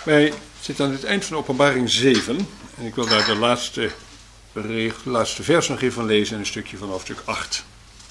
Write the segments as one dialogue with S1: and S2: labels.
S1: Wij zitten aan het eind van Openbaring 7 en ik wil daar de laatste vers nog even van lezen en een stukje van hoofdstuk 8.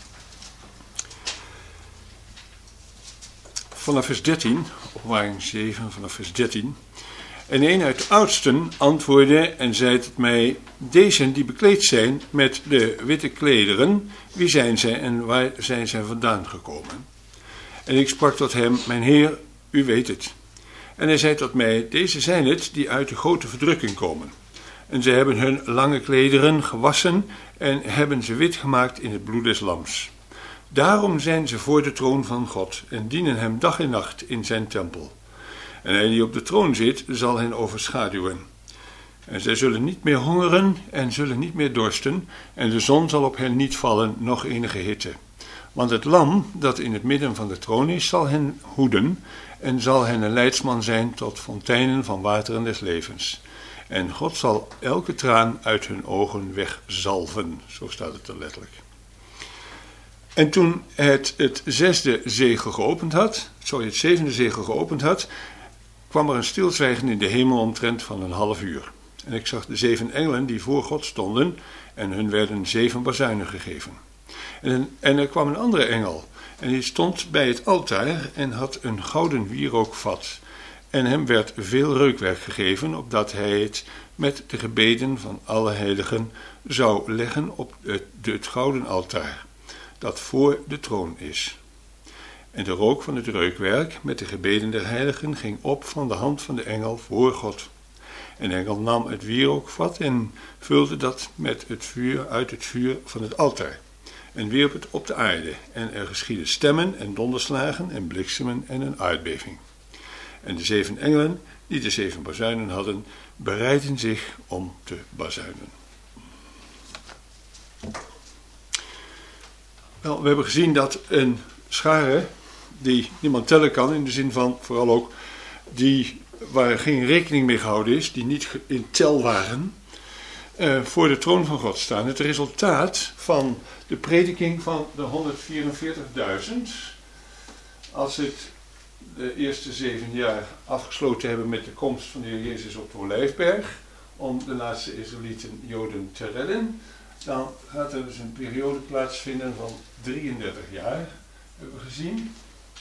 S1: Vanaf vers 13, Openbaring 7, vanaf vers 13. En een uit de oudsten antwoordde en zei tot mij: Deze die bekleed zijn met de witte klederen, wie zijn zij en waar zijn zij vandaan gekomen? En ik sprak tot hem: Mijn Heer, u weet het. En hij zei tot mij: Deze zijn het die uit de grote verdrukking komen. En zij hebben hun lange klederen gewassen en hebben ze wit gemaakt in het bloed des lams. Daarom zijn ze voor de troon van God en dienen hem dag en nacht in zijn tempel. En hij die op de troon zit, zal hen overschaduwen. En zij zullen niet meer hongeren en zullen niet meer dorsten, en de zon zal op hen niet vallen, noch enige hitte. Want het lam dat in het midden van de troon is, zal hen hoeden, en zal hen een leidsman zijn tot fonteinen van wateren des levens. En God zal elke traan uit hun ogen wegzalven. Zo staat het er letterlijk. En toen het zevende zegel geopend had, kwam er een stilzwijgen in de hemel omtrent van een half uur. En ik zag de 7 engelen die voor God stonden, en hun werden 7 bazuinen gegeven. En er kwam een andere engel, en die stond bij het altaar en had een gouden wierookvat. En hem werd veel reukwerk gegeven, opdat hij het met de gebeden van alle heiligen zou leggen op het gouden altaar, dat voor de troon is. En de rook van het reukwerk met de gebeden der heiligen ging op van de hand van de engel voor God. En de engel nam het wierookvat en vulde dat met het vuur uit het vuur van het altaar. En wierp het op de aarde. En er geschiedden stemmen en donderslagen en bliksemen en een aardbeving. En de 7 engelen, die de 7 bazuinen hadden, bereidden zich om te bazuinen. Wel, we hebben gezien dat een schare die niemand tellen kan, in de zin van vooral ook die waar geen rekening mee gehouden is, die niet in tel waren, voor de troon van God staan. Het resultaat van de prediking van de 144.000, als het de eerste 7 jaar afgesloten hebben met de komst van de Heer Jezus op de Olijfberg, om de laatste Israëlieten Joden te redden, dan gaat er dus een periode plaatsvinden van 33 jaar, hebben we gezien.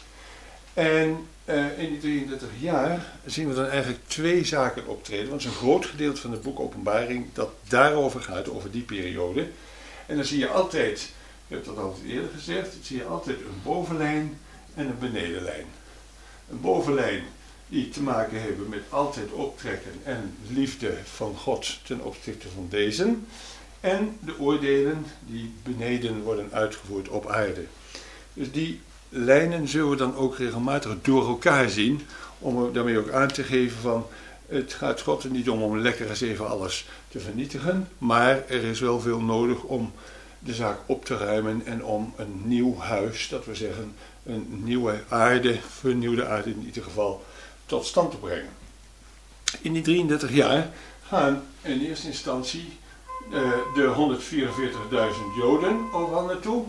S1: En in die 33 jaar zien we dan eigenlijk 2 zaken optreden, want het is een groot gedeelte van het boek Openbaring dat daarover gaat, over die periode. En dan zie je altijd, ik heb dat altijd eerder gezegd, zie je altijd een bovenlijn en een benedenlijn. Een bovenlijn die te maken hebben met altijd optrekken en liefde van God ten opzichte van deze. En de oordelen die beneden worden uitgevoerd op aarde. Dus die lijnen zullen we dan ook regelmatig door elkaar zien, om er daarmee ook aan te geven van, het gaat God er niet om lekker eens even alles te vernietigen, maar er is wel veel nodig om de zaak op te ruimen en om een nieuw huis, dat we zeggen een nieuwe aarde, vernieuwde aarde in ieder geval, tot stand te brengen. In die 33 jaar gaan in eerste instantie de 144.000 Joden overal naartoe.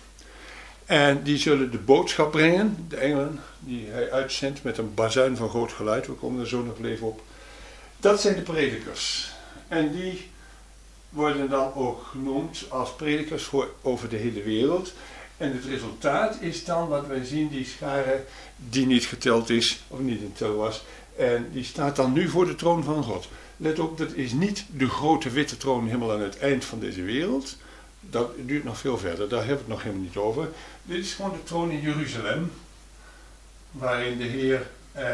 S1: En die zullen de boodschap brengen, de engelen die hij uitzendt met een bazuin van groot geluid, we komen er zo nog even op. Dat zijn de predikers. En die worden dan ook genoemd als predikers over de hele wereld. En het resultaat is dan wat wij zien, die schare die niet geteld is, of niet in tel was. En die staat dan nu voor de troon van God. Let op, dat is niet de grote witte troon helemaal aan het eind van deze wereld. Dat duurt nog veel verder, daar hebben we het nog helemaal niet over. Dit is gewoon de troon in Jeruzalem, waarin de Heer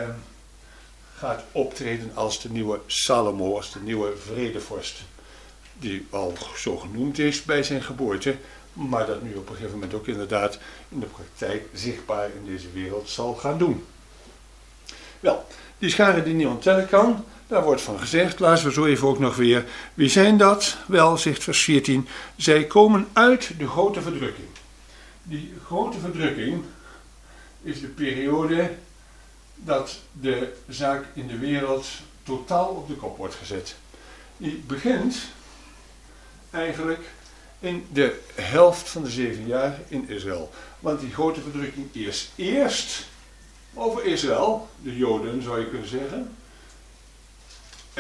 S1: gaat optreden als de nieuwe Salomo, als de nieuwe vredevorst. Die al zo genoemd is bij zijn geboorte, maar dat nu op een gegeven moment ook inderdaad in de praktijk zichtbaar in deze wereld zal gaan doen. Wel, die schare die niemand tellen kan, daar wordt van gezegd, laten we zo even ook nog weer. Wie zijn dat? Wel, zegt vers 14, zij komen uit de grote verdrukking. Die grote verdrukking is de periode dat de zaak in de wereld totaal op de kop wordt gezet. Die begint eigenlijk in de helft van de 7 jaar in Israël. Want die grote verdrukking is eerst over Israël, de Joden zou je kunnen zeggen.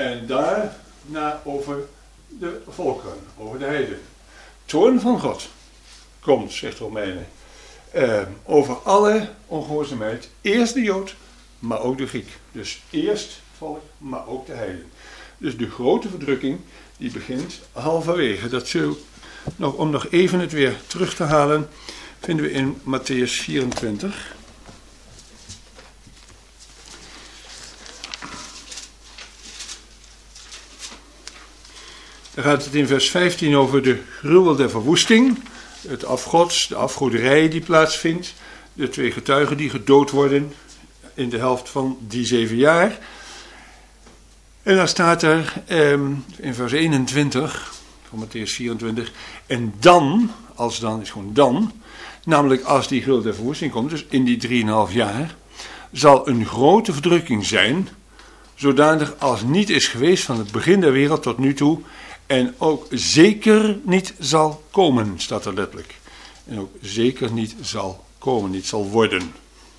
S1: En daarna over de volkeren, over de heiden. Toorn van God komt, zegt Romeinen, over alle ongehoorzaamheid. Eerst de Jood, maar ook de Griek. Dus eerst het volk, maar ook de heiden. Dus de grote verdrukking die begint halverwege. Dat zullen we om nog even het weer terug te halen, vinden we in Mattheüs 24. Dan gaat het in vers 15 over de gruwel der verwoesting, het afgods, de afgoderij die plaatsvindt, de 2 getuigen die gedood worden in de helft van die 7 jaar. En dan staat er in vers 21 van Mattheüs 24, en dan, als dan is gewoon dan, namelijk als die gruwel der verwoesting komt, dus in die 3,5 jaar, zal een grote verdrukking zijn, zodanig als niet is geweest van het begin der wereld tot nu toe, en ook zeker niet zal komen, staat er letterlijk. En ook zeker niet zal komen, niet zal worden.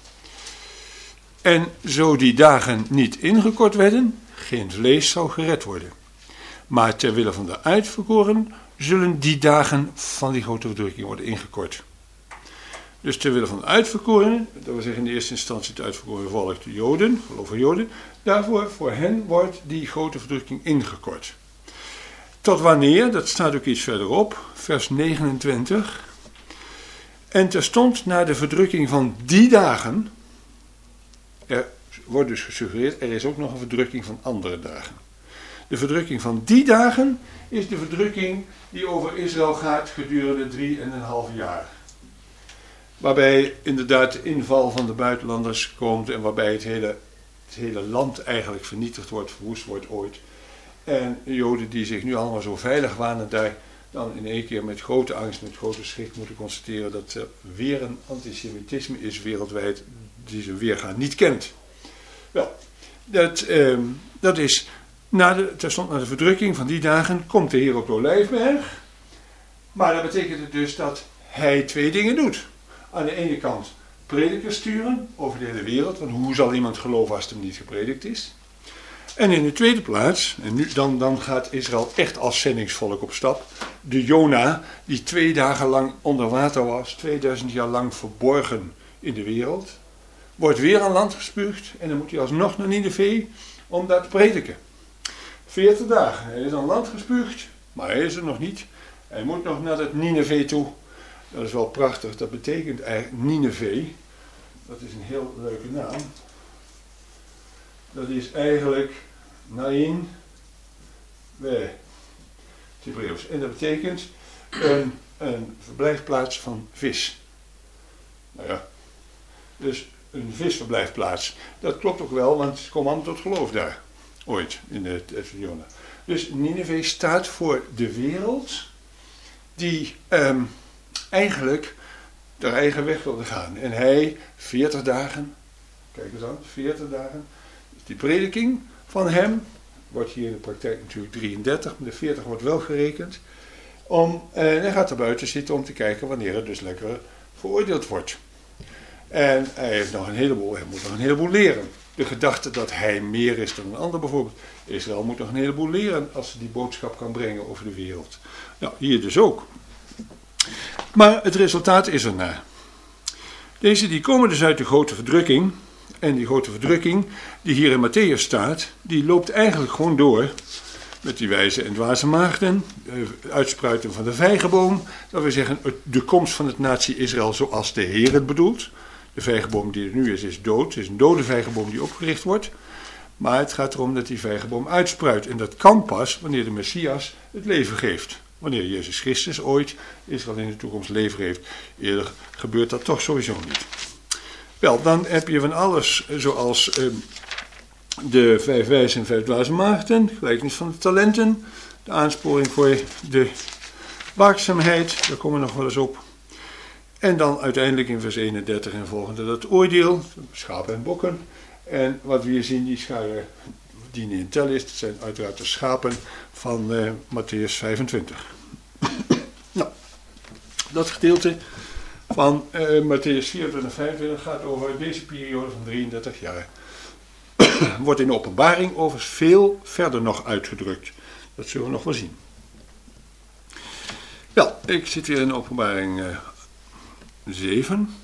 S1: En zo die dagen niet ingekort werden, geen vlees zal gered worden. Maar ter wille van de uitverkoren zullen die dagen van die grote verdrukking worden ingekort. Dus ter wille van de uitverkorenen, dat wil zeggen in de eerste instantie het uitverkoren volk, de Joden, gelovige Joden, daarvoor, voor hen wordt die grote verdrukking ingekort. Tot wanneer, dat staat ook iets verderop, vers 29. En terstond na de verdrukking van die dagen, er wordt dus gesuggereerd, er is ook nog een verdrukking van andere dagen. De verdrukking van die dagen is de verdrukking die over Israël gaat gedurende 3,5 jaar. Waarbij inderdaad de inval van de buitenlanders komt en waarbij het hele land eigenlijk vernietigd wordt, verwoest wordt ooit. En de Joden die zich nu allemaal zo veilig wanen daar, dan in één keer met grote angst, met grote schrik moeten constateren dat er weer een antisemitisme is wereldwijd die ze weergaan niet kent. Wel, dat is, terstond na de verdrukking van die dagen komt de Heer op de Olijfberg. Maar dat betekent het dus dat hij 2 dingen doet. Aan de ene kant predikers sturen over de hele wereld, want hoe zal iemand geloven als het hem niet gepredikt is? En in de tweede plaats, en nu, dan gaat Israël echt als zendingsvolk op stap. De Jona, die 2 dagen lang onder water was, 2000 jaar lang verborgen in de wereld, wordt weer aan land gespuugd en dan moet hij alsnog naar Nineve om daar te prediken. 40 dagen, hij is aan land gespuugd, maar hij is er nog niet. Hij moet nog naar het Nineve toe. Dat is wel prachtig, dat betekent eigenlijk Nineve. Dat is een heel leuke naam. Dat is eigenlijk Nain We, het Hebreeuws. En dat betekent een verblijfplaats van vis. Nou ja, dus een visverblijfplaats. Dat klopt ook wel, want ze komen allemaal tot geloof daar. Ooit, in het Jona. Dus Nineve staat voor de wereld die eigenlijk haar eigen weg wilde gaan. En hij, 40 dagen, kijk eens aan, 40 dagen. Die prediking van hem wordt hier in de praktijk natuurlijk 33, maar de 40 wordt wel gerekend. En hij gaat er buiten zitten om te kijken wanneer het dus lekker veroordeeld wordt. En hij moet nog een heleboel leren. De gedachte dat hij meer is dan een ander bijvoorbeeld. Israël moet nog een heleboel leren als ze die boodschap kan brengen over de wereld. Nou, hier dus ook. Maar het resultaat is erna. Deze die komen dus uit de grote verdrukking. En die grote verdrukking die hier in Mattheüs staat, die loopt eigenlijk gewoon door met die wijze en dwaze maagden, het uitspruiten van de vijgenboom, dat wil zeggen de komst van het natie Israël zoals de Heer het bedoelt. De vijgenboom die er nu is dood, het is een dode vijgenboom die opgericht wordt, maar het gaat erom dat die vijgenboom uitspruit en dat kan pas wanneer de Messias het leven geeft. Wanneer Jezus Christus ooit Israël in de toekomst leven heeft. Eerder gebeurt dat toch sowieso niet. Wel, dan heb je van alles zoals de 5 wijze en 5 dwaze maagden, gelijkenis van de talenten, de aansporing voor de waakzaamheid, daar komen we nog wel eens op. En dan uiteindelijk in vers 31 en volgende dat oordeel, schapen en bokken. En wat we hier zien, die scharen die niet in tel is, dat zijn uiteraard de schapen van Mattheüs 25. Nou, dat gedeelte van Mattheüs 24 en 25 gaat over deze periode van 33 jaar. wordt in de Openbaring overigens veel verder nog uitgedrukt. Dat zullen we nog wel zien. Wel, ik zit weer in Openbaring 7.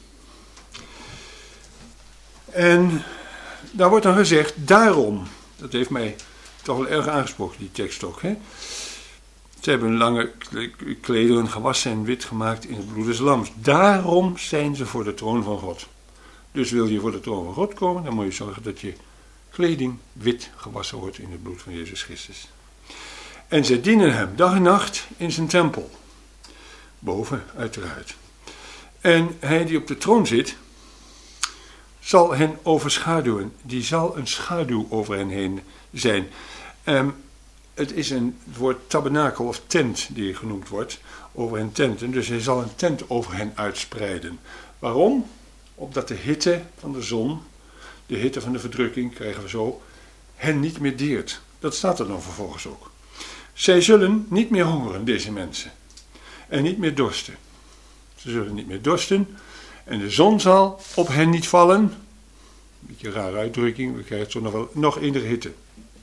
S1: En daar wordt dan gezegd, daarom, dat heeft mij toch wel erg aangesproken, die tekst ook. Hè? Ze hebben hun lange klederen gewassen en wit gemaakt in het bloed des lams. Daarom zijn ze voor de troon van God. Dus wil je voor de troon van God komen, dan moet je zorgen dat je kleding wit gewassen wordt in het bloed van Jezus Christus. En zij dienen hem dag en nacht in zijn tempel. Boven, uiteraard. En hij die op de troon zit, zal hen overschaduwen. Die zal een schaduw over hen heen zijn. Het is het woord tabernakel of tent die genoemd wordt, over hen tenten. Dus hij zal een tent over hen uitspreiden. Waarom? Opdat de hitte van de zon, de hitte van de verdrukking, krijgen we zo, hen niet meer deert. Dat staat er dan vervolgens ook. Zij zullen niet meer hongeren, deze mensen. En niet meer dorsten. Ze zullen niet meer dorsten. En de zon zal op hen niet vallen. Een beetje een rare uitdrukking, we krijgen zo nog enige hitte.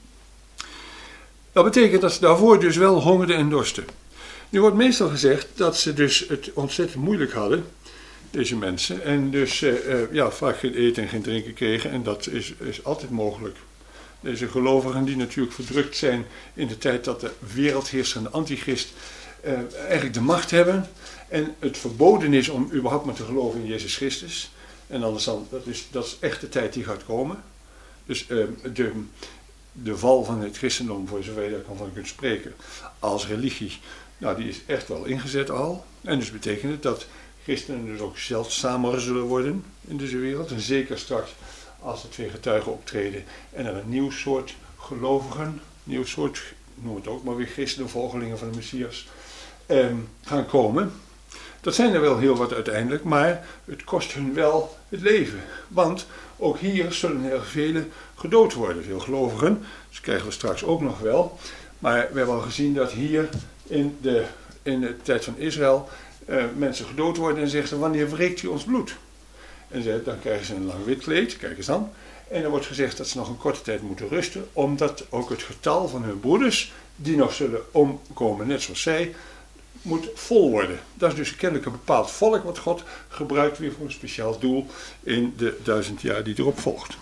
S1: Dat betekent dat ze daarvoor dus wel hongerden en dorsten. Nu wordt meestal gezegd dat ze dus het ontzettend moeilijk hadden, deze mensen. En dus vaak geen eten en geen drinken kregen. En dat is altijd mogelijk. Deze gelovigen die natuurlijk verdrukt zijn in de tijd dat de wereldheerser en de antichrist eigenlijk de macht hebben. En het verboden is om überhaupt maar te geloven in Jezus Christus. En anders dan, dat is echt de tijd die gaat komen. Dus de val van het christendom, voor zover je daar van kunt spreken, als religie, nou die is echt wel ingezet al. En dus betekent het dat christenen dus ook zeldzamer zullen worden in deze wereld. En zeker straks als er 2 getuigen optreden en er een nieuw soort gelovigen, nieuw soort, noem het ook maar weer christenen, volgelingen van de Messias, gaan komen. Dat zijn er wel heel wat uiteindelijk, maar het kost hun wel het leven. Want ook hier zullen er velen gedood worden, veel gelovigen. Dat krijgen we straks ook nog wel. Maar we hebben al gezien dat hier in de tijd van Israël mensen gedood worden en zeggen: wanneer wreekt u ons bloed? En dan krijgen ze een lang wit kleed, kijk eens dan. En er wordt gezegd dat ze nog een korte tijd moeten rusten, omdat ook het getal van hun broeders, die nog zullen omkomen, net zoals zij, moet vol worden. Dat is dus kennelijk een bepaald volk wat God gebruikt weer voor een speciaal doel in de 1000 jaar die erop volgt.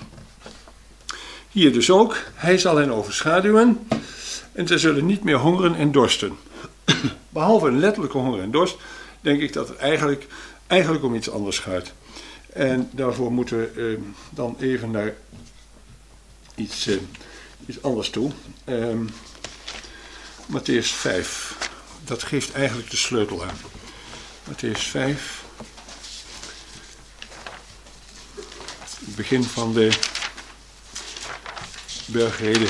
S1: Hier dus ook, hij zal hen overschaduwen en ze zullen niet meer hongeren en dorsten. Behalve een letterlijke honger en dorst, denk ik dat het eigenlijk om iets anders gaat. En daarvoor moeten we dan even naar iets anders toe. Mattheüs 5. Dat geeft eigenlijk de sleutel aan. Mattheüs 5. Het begin van de bergrede.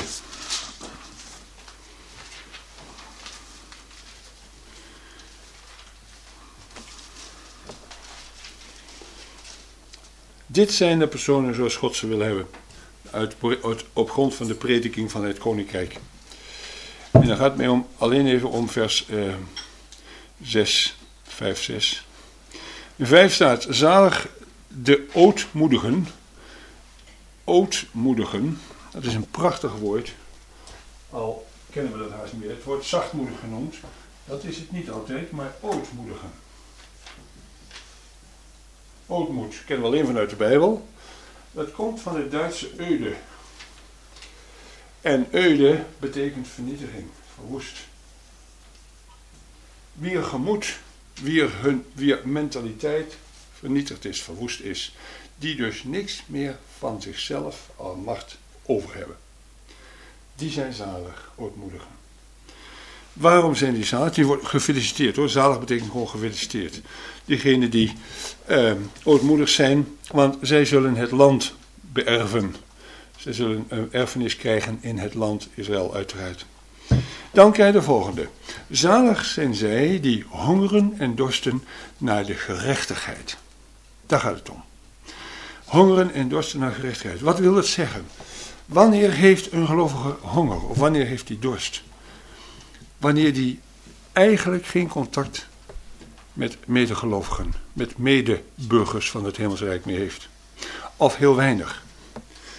S1: Dit zijn de personen zoals God ze wil hebben. Op grond van de prediking van het koninkrijk. En dan gaat het mij alleen even om vers 6, 5, 6. In 5 staat: zalig de ootmoedigen. Ootmoedigen, dat is een prachtig woord. Al kennen we dat haast niet meer. Het wordt zachtmoedig genoemd. Dat is het niet altijd, maar ootmoedigen. Ootmoed kennen we alleen vanuit de Bijbel. Dat komt van het Duitse öde. En öde betekent vernietiging, verwoest. Wier gemoed, wier mentaliteit vernietigd is, verwoest is. Die dus niks meer van zichzelf aan macht over hebben. Die zijn zalig, ootmoedigen. Waarom zijn die zalig? Die worden gefeliciteerd hoor. Zalig betekent gewoon gefeliciteerd. Diegenen die ootmoedig zijn, want zij zullen het land beërven. Zij zullen een erfenis krijgen in het land Israël uiteraard. Dan krijg je de volgende. Zalig zijn zij die hongeren en dorsten naar de gerechtigheid. Daar gaat het om. Hongeren en dorsten naar gerechtigheid. Wat wil het zeggen? Wanneer heeft een gelovige honger? Of wanneer heeft hij dorst? Wanneer die eigenlijk geen contact met medegelovigen, met medeburgers van het Hemelsrijk meer heeft. Of heel weinig.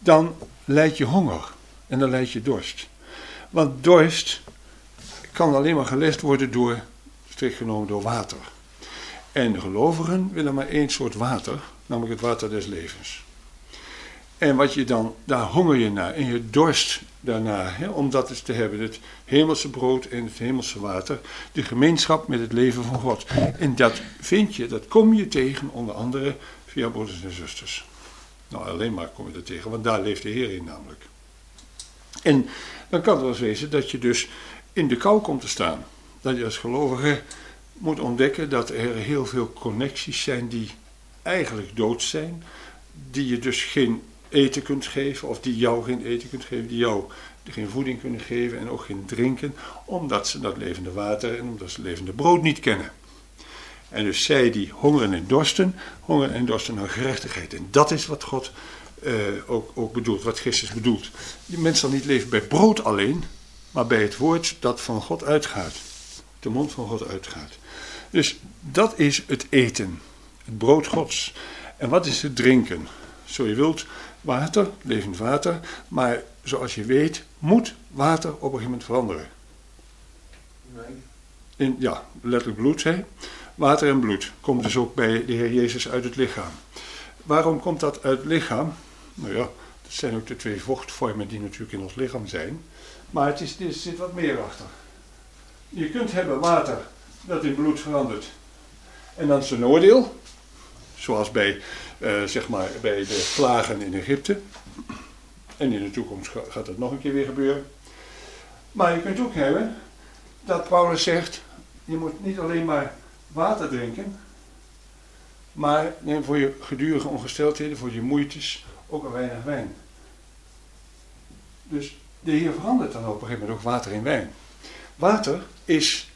S1: dan lijd je honger en dan lijd je dorst. Want dorst kan alleen maar gelest worden door, strikt genomen, door water. En de gelovigen willen maar één soort water, namelijk het water des levens. En wat je dan, daar honger je naar en je dorst daarna, om dat eens te hebben, het hemelse brood en het hemelse water, de gemeenschap met het leven van God. En dat vind je, dat kom je tegen onder andere via broeders en zusters. Nou, alleen maar kom je er tegen, want daar leeft de Heer in namelijk. En dan kan het wel eens wezen dat je dus in de kou komt te staan. Dat je als gelovige moet ontdekken dat er heel veel connecties zijn die eigenlijk dood zijn, die je dus geen eten kunt geven, of die jou geen eten kunt geven, die jou geen voeding kunnen geven en ook geen drinken, omdat ze dat levende water en omdat ze levende brood niet kennen. En dus zij die hongeren en dorsten naar gerechtigheid. En dat is wat God ook bedoelt, wat Christus bedoelt. Die mens zal niet leven bij brood alleen, maar bij het woord dat van God uitgaat. De mond van God uitgaat. Dus dat is het eten, het brood Gods. En wat is het drinken? Zo je wilt, water, levend water, maar zoals je weet, moet water op een gegeven moment veranderen. Letterlijk bloed, hè? Water en bloed komt dus ook bij de Heer Jezus uit het lichaam. Waarom komt dat uit het lichaam? Nou ja, dat zijn ook de twee vochtvormen die natuurlijk in ons lichaam zijn. Maar er zit wat meer achter. Je kunt hebben water dat in bloed verandert. En dan is een oordeel, zoals bij de plagen in Egypte. En in de toekomst gaat dat nog een keer weer gebeuren. Maar je kunt ook hebben dat Paulus zegt, je moet niet alleen maar water drinken, maar neem voor je gedurige ongesteldheden, voor je moeites, ook een weinig wijn. Dus de Heer verandert dan op een gegeven moment ook water in wijn. Water is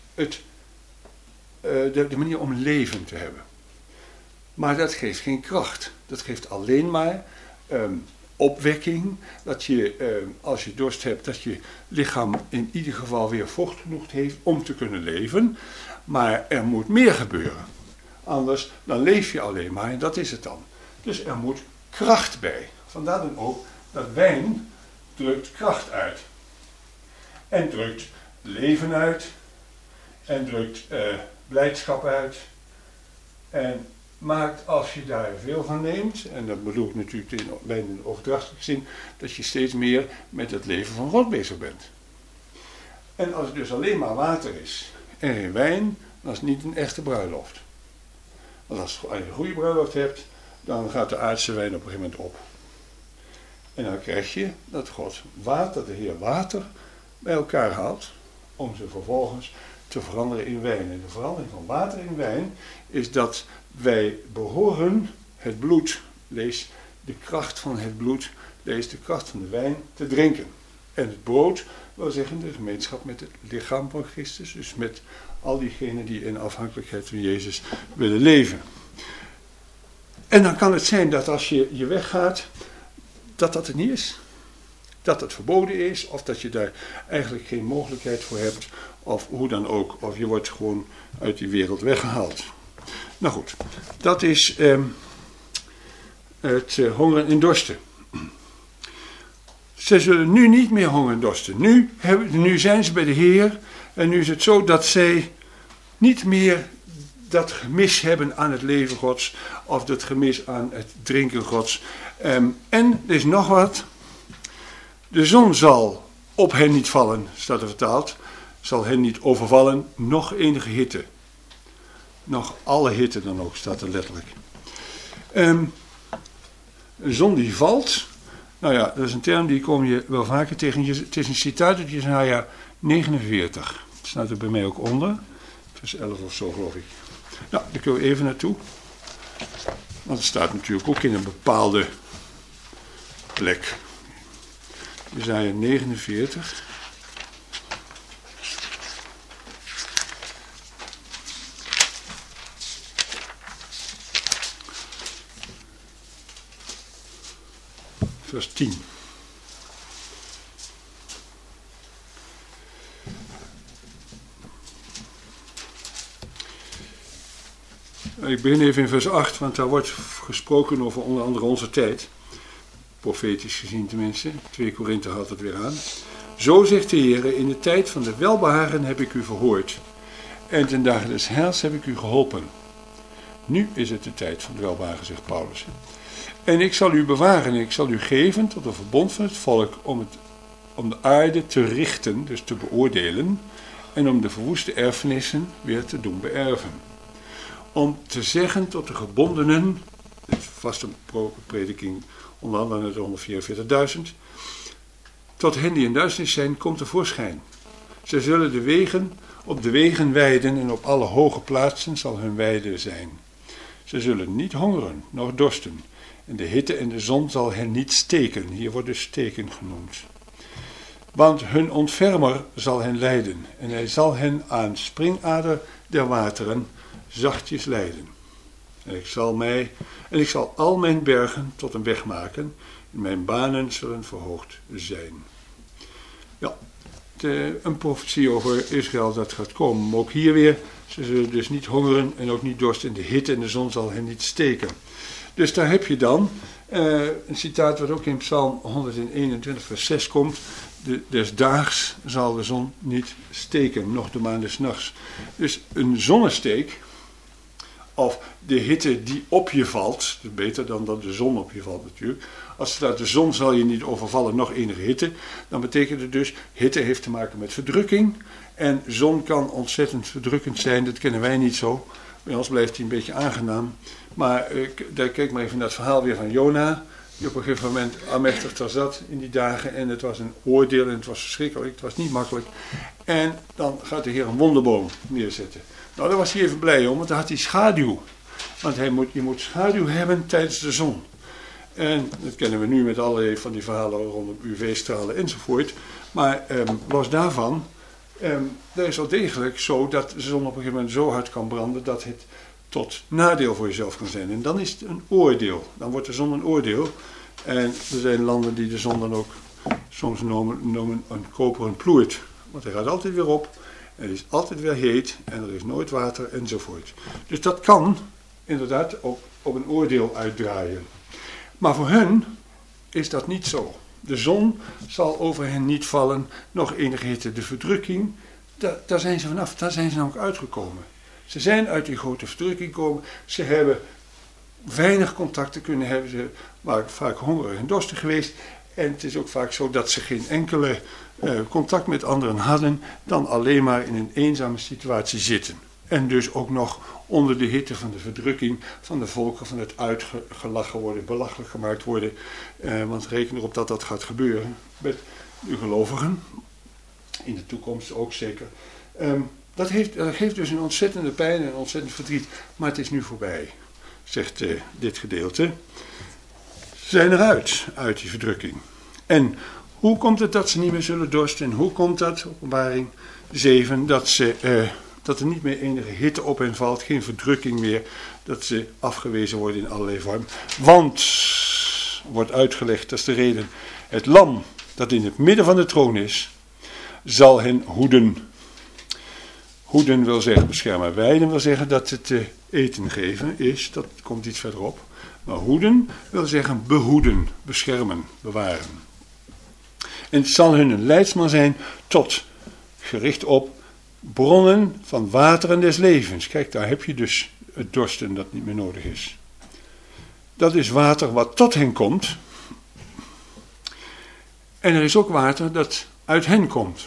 S1: de manier om leven te hebben. Maar dat geeft geen kracht. Dat geeft alleen maar opwekking. Dat je, als je dorst hebt, dat je lichaam in ieder geval weer vocht genoeg heeft om te kunnen leven. Maar er moet meer gebeuren. Anders dan leef je alleen maar en dat is het dan. Dus er moet kracht bij. Vandaar dan ook dat wijn drukt kracht uit. En drukt leven uit. En drukt blijdschap uit. En maakt, als je daar veel van neemt, en dat bedoel ik natuurlijk bij een overdrachtelijke zin, dat je steeds meer met het leven van God bezig bent. En als het dus alleen maar water is en geen wijn, dan is het niet een echte bruiloft. Want als je een goede bruiloft hebt, dan gaat de aardse wijn op een gegeven moment op. En dan krijg je dat God water, de Heer water, bij elkaar haalt, om ze vervolgens te veranderen in wijn. En de verandering van water in wijn is dat wij behoren het bloed, lees de kracht van het bloed, lees de kracht van de wijn te drinken. En het brood wil zeggen de gemeenschap met het lichaam van Christus, dus met al diegenen die in afhankelijkheid van Jezus willen leven. En dan kan het zijn dat als je weggaat, dat het niet is. Dat het verboden is, of dat je daar eigenlijk geen mogelijkheid voor hebt, of hoe dan ook, of je wordt gewoon uit die wereld weggehaald. Nou goed, dat is het hongeren en dorsten. Ze zullen nu niet meer hongeren en dorsten. Nu zijn ze bij de Heer en nu is het zo dat zij niet meer dat gemis hebben aan het leven Gods of dat gemis aan het drinken Gods. En er is nog wat. De zon zal op hen niet vallen, staat er vertaald. Zal hen niet overvallen, nog enige hitte. Nog alle hitte dan ook, staat er letterlijk. Een zon die valt. Nou ja, dat is een term die kom je wel vaker tegen. Het is een citaat uit Jesaja 49. Dat staat er bij mij ook onder. Vers 11 of zo, geloof ik. Nou, daar kunnen we even naartoe. Want het staat natuurlijk ook in een bepaalde plek. Jesaja 49. Vers 10. Ik begin even in vers 8, want daar wordt gesproken over onder andere onze tijd. profetisch gezien tenminste. 2 Korinthe haalt het weer aan. Zo zegt de Heer, in de tijd van de welbehagen heb ik u verhoord. En ten dagen des heils heb ik u geholpen. Nu is het de tijd van het welbehagen, zegt Paulus. En ik zal u bewaren en ik zal u geven tot een verbond van het volk om de aarde te richten, dus te beoordelen, en om de verwoeste erfenissen weer te doen beërven. Om te zeggen tot de gebondenen, dit is vast een prediking onder andere de 144.000, tot hen die in duisternis zijn, komt tevoorschijn. Zij zullen op de wegen weiden en op alle hoge plaatsen zal hun weide zijn. Ze zullen niet hongeren, noch dorsten. En de hitte en de zon zal hen niet steken. Hier wordt dus steken genoemd. Want hun ontfermer zal hen leiden. En hij zal hen aan springader der wateren zachtjes leiden. En ik zal al mijn bergen tot een weg maken. En mijn banen zullen verhoogd zijn. Ja, een profetie over Israël dat gaat komen. Maar ook hier weer, ze zullen dus niet hongeren en ook niet dorsten. En de hitte en de zon zal hen niet steken. Dus daar heb je dan een citaat wat ook in Psalm 121 vers 6 komt. Des daags zal de zon niet steken, noch de maan des nachts. Dus een zonnesteek, of de hitte die op je valt, beter dan dat de zon op je valt natuurlijk. Als staat de zon zal je niet overvallen, nog enige hitte. Dan betekent het dus, hitte heeft te maken met verdrukking. En zon kan ontzettend verdrukkend zijn, dat kennen wij niet zo. Bij ons blijft hij een beetje aangenaam. Maar kijk maar even naar het verhaal weer van Jona. Die op een gegeven moment aanmächtig daar zat in die dagen. En het was een oordeel en het was verschrikkelijk. Het was niet makkelijk. En dan gaat de Heer een wonderboom neerzetten. Nou, daar was hij even blij om, want dan had hij schaduw. Want je moet schaduw hebben tijdens de zon. En dat kennen we nu met allerlei van die verhalen rondom UV-stralen enzovoort. Maar los daarvan, dat is wel degelijk zo dat de zon op een gegeven moment zo hard kan branden dat het tot nadeel voor jezelf kan zijn. En dan is het een oordeel. Dan wordt de zon een oordeel. En er zijn landen die de zon dan ook soms noemen een koperen ploert. Want hij gaat altijd weer op. En het is altijd weer heet. En er is nooit water enzovoort. Dus dat kan inderdaad op een oordeel uitdraaien. Maar voor hen is dat niet zo. De zon zal over hen niet vallen. Nog enige hitte. De verdrukking, daar zijn ze vanaf. Daar zijn ze ook uitgekomen. Ze zijn uit die grote verdrukking gekomen. Ze hebben weinig contacten kunnen hebben. Ze waren vaak hongerig en dorstig geweest. En het is ook vaak zo dat ze geen enkele contact met anderen hadden. Dan alleen maar in een eenzame situatie zitten. En dus ook nog onder de hitte van de verdrukking van de volken. Van het uitgelachen worden, belachelijk gemaakt worden. Want reken erop dat dat gaat gebeuren. Met de gelovigen. In de toekomst ook zeker. Dat geeft dus een ontzettende pijn en een ontzettend verdriet. Maar het is nu voorbij, zegt dit gedeelte. Ze zijn eruit, uit die verdrukking. En hoe komt het dat ze niet meer zullen dorsten? En hoe komt dat, Openbaring 7, dat er niet meer enige hitte op hen valt, geen verdrukking meer, dat ze afgewezen worden in allerlei vormen. Want, wordt uitgelegd, dat is de reden, het lam dat in het midden van de troon is, zal hen hoeden. Hoeden wil zeggen beschermen. Weiden wil zeggen dat het te eten geven is. Dat komt iets verderop. Maar hoeden wil zeggen behoeden, beschermen, bewaren. En het zal hun een leidsman zijn tot, gericht op, bronnen van wateren des levens. Kijk, daar heb je dus het dorsten dat niet meer nodig is. Dat is water wat tot hen komt. En er is ook water dat uit hen komt.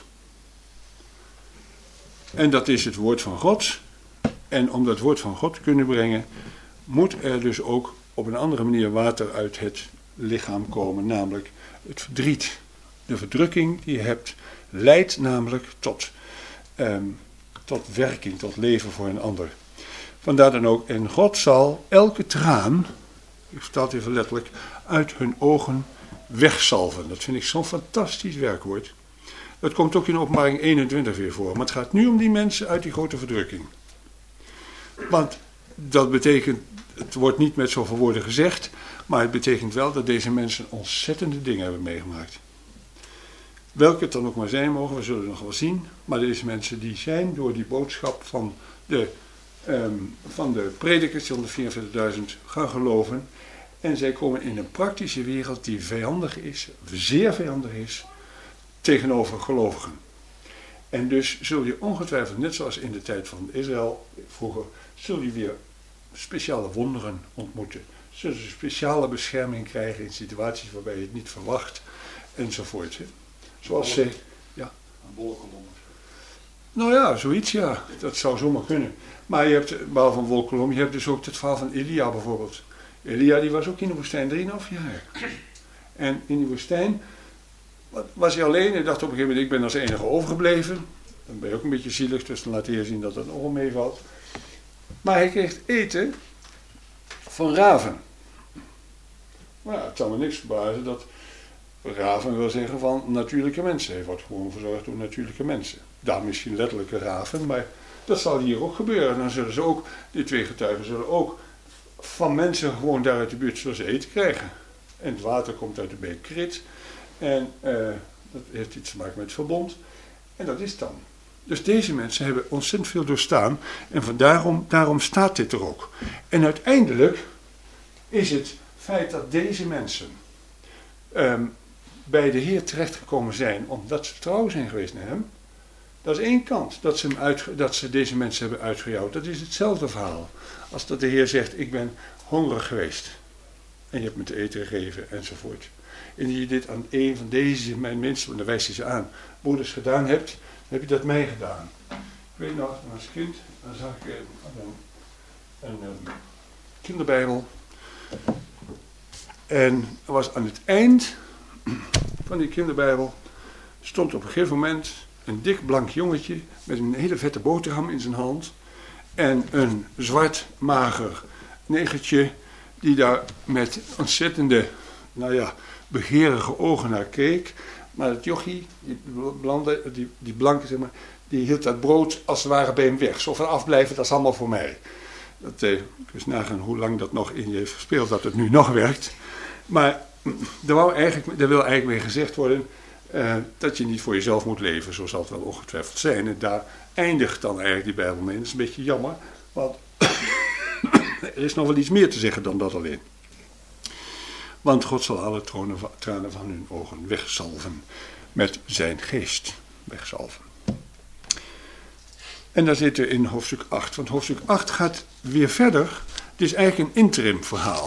S1: En dat is het woord van God. En om dat woord van God te kunnen brengen, moet er dus ook op een andere manier water uit het lichaam komen. Namelijk het verdriet. De verdrukking die je hebt, leidt namelijk tot werking, tot leven voor een ander. Vandaar dan ook, en God zal elke traan, ik vertaal het even letterlijk, uit hun ogen wegzalven. Dat vind ik zo'n fantastisch werkwoord. Dat komt ook in Openbaring 21 weer voor. Maar het gaat nu om die mensen uit die grote verdrukking. Want dat betekent, het wordt niet met zoveel woorden gezegd, maar het betekent wel dat deze mensen ontzettende dingen hebben meegemaakt. Welke het dan ook maar zijn mogen, we zullen nog wel zien. Maar deze mensen die zijn door die boodschap van de predikers, die 144.000 gaan geloven. En zij komen in een praktische wereld die vijandig is, zeer vijandig is, tegenover gelovigen. En dus zul je ongetwijfeld, net zoals in de tijd van Israël vroeger, zul je weer speciale wonderen ontmoeten. Zul je speciale bescherming krijgen in situaties waarbij je het niet verwacht, enzovoort. Zoals ze... Ja.
S2: Een wolkolom.
S1: Nou ja, zoiets ja. Dat zou zomaar kunnen. Maar je hebt, behalve een wolkolom, je hebt dus ook het verhaal van Elia bijvoorbeeld. Elia die was ook in de woestijn 3,5 jaar. En in die woestijn was hij alleen en dacht op een gegeven moment, ik ben als enige overgebleven. Dan ben je ook een beetje zielig, dus dan laat hij zien dat het nog wel meevalt. Maar hij kreeg eten van raven. Maar ja, het zal me niks verbazen dat raven wil zeggen van natuurlijke mensen. Hij wordt gewoon verzorgd door natuurlijke mensen. Daar misschien letterlijke raven, maar dat zal hier ook gebeuren. Dan zullen ze ook, die 2 getuigen zullen ook van mensen gewoon daar uit de buurt zullen ze eten krijgen. En het water komt uit de beek Krit. En dat heeft iets te maken met het verbond. En dat is het dan. Dus deze mensen hebben ontzettend veel doorstaan. En daarom staat dit er ook. En uiteindelijk is het feit dat deze mensen bij de Heer terechtgekomen zijn, omdat ze trouw zijn geweest naar hem. Dat is één kant, dat ze deze mensen hebben uitgejouwd. Dat is hetzelfde verhaal. Als dat de Heer zegt, ik ben hongerig geweest. En je hebt me te eten gegeven, enzovoort. En je dit aan een van deze, mijn mensen, en dan wijst hij ze aan, broeders gedaan hebt, dan heb je dat mij gedaan. Ik weet nog, als kind, dan zag ik een kinderbijbel. En er was aan het eind van die kinderbijbel, stond op een gegeven moment een dik blank jongetje met een hele vette boterham in zijn hand. En een zwart mager negertje die daar met ontzettende, begeerige ogen naar keek. Maar het jochie, die blanke zeg maar, die hield dat brood als het ware bij hem weg. Zo van afblijven, dat is allemaal voor mij. Ik dus nagaan hoe lang dat nog in je heeft gespeeld, dat het nu nog werkt. Maar er wil eigenlijk mee gezegd worden dat je niet voor jezelf moet leven, zo zal het wel ongetwijfeld zijn. En daar eindigt dan eigenlijk die Bijbel mee. Dat is een beetje jammer, want er is nog wel iets meer te zeggen dan dat alleen. Want God zal alle tranen van hun ogen wegzalven met zijn geest. Wegzalven. En daar zitten we in hoofdstuk 8. Want hoofdstuk 8 gaat weer verder. Het is eigenlijk een interim verhaal.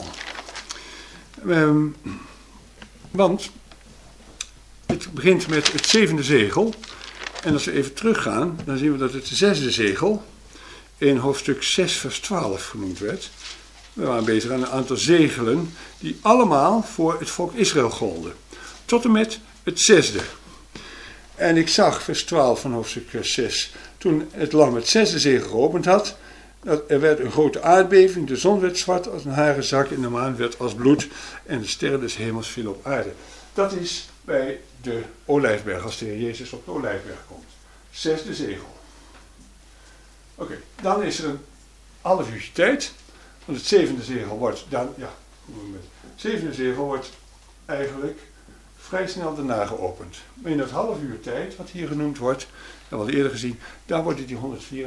S1: Want het begint met het 7e zegel. En als we even teruggaan, dan zien we dat het 6e zegel in hoofdstuk 6 vers 12 genoemd werd. We waren bezig aan een aantal zegelen die allemaal voor het volk Israël golden. Tot en met het 6e. En ik zag vers 12 van hoofdstuk 6, toen het lam het 6e zegel geopend had, dat er werd een grote aardbeving, de zon werd zwart als een haren zak en de maan werd als bloed en de sterren des hemels vielen op aarde. Dat is bij de Olijfberg, als de Heer Jezus op de Olijfberg komt. 6e zegel. Oké, dan is er een half uurtje tijd. Want het 7e zegel wordt dan, het 7e zegel wordt eigenlijk vrij snel daarna geopend. Maar in dat half uur tijd, wat hier genoemd wordt, dat hebben we al eerder gezien, daar worden die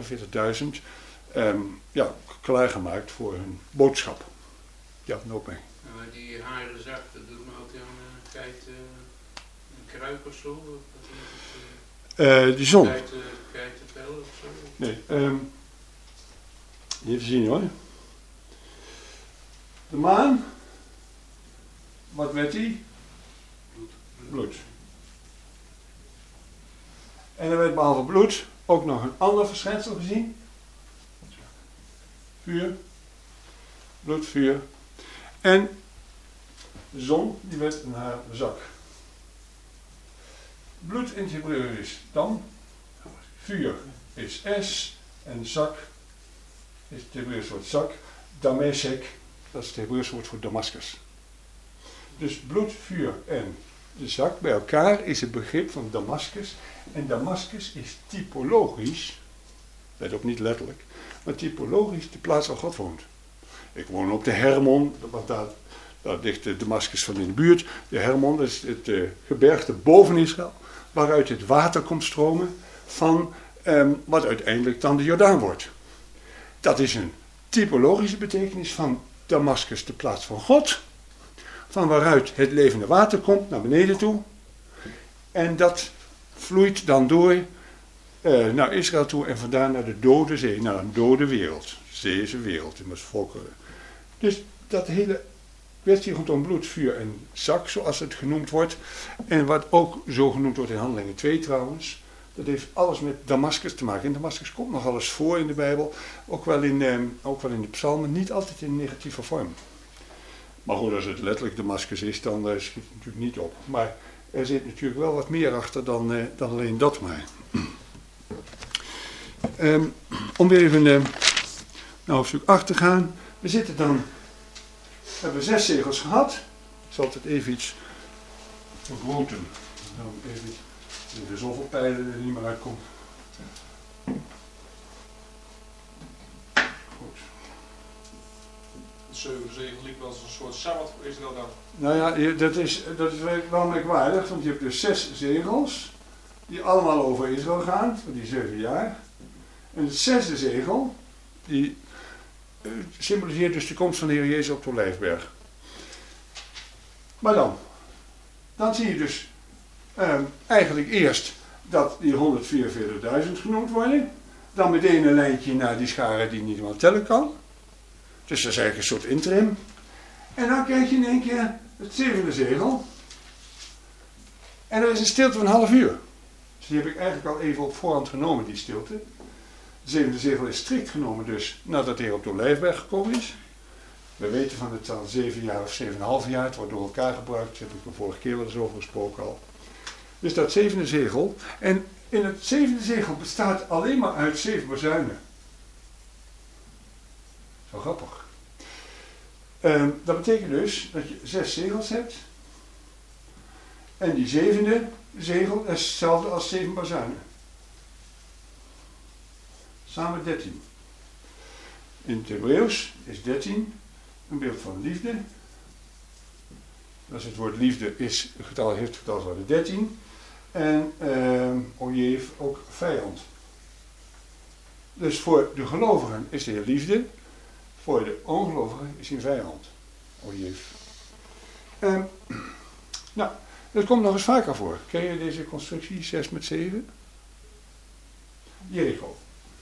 S1: 144.000 klaargemaakt voor hun boodschap. Ja, loop mee.
S3: Maar die haren zak, dat doet me ook aan een kruik of zo?
S1: Die zon.
S3: Keitenvel of zo?
S1: Nee, even zien hoor. De maan, wat werd die? Bloed. En er werd behalve bloed ook nog een ander verschijnsel gezien. Vuur. Bloed, vuur. En de zon, die werd in haar zak. Bloed in het Hebreeuws is dan. Vuur is es. En zak is het Hebreeuws woord zak. Damesek, dat is het Hebreeuws woord voor Damascus. Dus bloed, vuur en de zak bij elkaar is het begrip van Damascus. En Damascus is typologisch, let op niet letterlijk, maar typologisch de plaats waar God woont. Ik woon op de Hermon, want daar ligt de Damascus van in de buurt. De Hermon, dat is het gebergte boven Israël, waaruit het water komt stromen van wat uiteindelijk dan de Jordaan wordt. Dat is een typologische betekenis van Damascus, de plaats van God. van waaruit het levende water komt naar beneden toe. En dat vloeit dan door naar Israël toe en vandaar naar de dode zee, naar een dode wereld. Zee is een wereld, immers volkeren. Dus dat hele kwestie rondom bloed, vuur en zak, zoals het genoemd wordt, en wat ook zo genoemd wordt in Handelingen 2 trouwens, dat heeft alles met Damascus te maken. En Damascus komt nog alles voor in de Bijbel, ook wel in de psalmen, niet altijd in negatieve vorm. Maar goed, als het letterlijk Damascus is, dan schiet het natuurlijk niet op. Maar er zit natuurlijk wel wat meer achter dan alleen dat maar. Om weer even naar hoofdstuk 8 te gaan. We hebben 6 zegels gehad. Ik zal het even iets vergroten. Dan even de zoveel er niet meer uitkomt. Goed.
S2: De 7 zegel liep als een soort sabbat voor Israël dan.
S1: Nou ja, dat is wel merkwaardig, want je hebt dus 6 zegels die allemaal over Israël gaan, voor die 7 jaar. En het 6e zegel, die symboliseert dus de komst van de Heer Jezus op de Olijfberg. Maar dan zie je dus eigenlijk eerst dat die 144.000 genoemd worden. Dan meteen een lijntje naar die scharen die niemand tellen kan. Dus dat is eigenlijk een soort interim. En dan krijg je in één keer het 7e zegel. En er is een stilte van een half uur. Dus die heb ik eigenlijk al even op voorhand genomen, die stilte. De 7e zegel is strikt genomen dus nadat de Heer op de Olijfberg gekomen is. We weten van het al 7 jaar of 7,5 jaar. Het wordt door elkaar gebruikt. Daar heb ik de vorige keer wel eens over gesproken al. Dus dat 7e zegel. En in het 7e zegel bestaat alleen maar uit 7 bazuinen. Zo grappig. Dat betekent dus dat je 6 zegels hebt. En die 7e zegel is hetzelfde als 7 bazuinen. Samen 13. In het Hebreeuws is 13 een beeld van liefde. Dus het woord liefde heeft het getalswaarde 13. En ojeef ook vijand. Dus voor de gelovigen is de Heer liefde. Voor de ongelovigen is hij vijand. Ojeef. Nou, dat komt nog eens vaker voor. Ken je deze constructie 6 met 7? Jericho.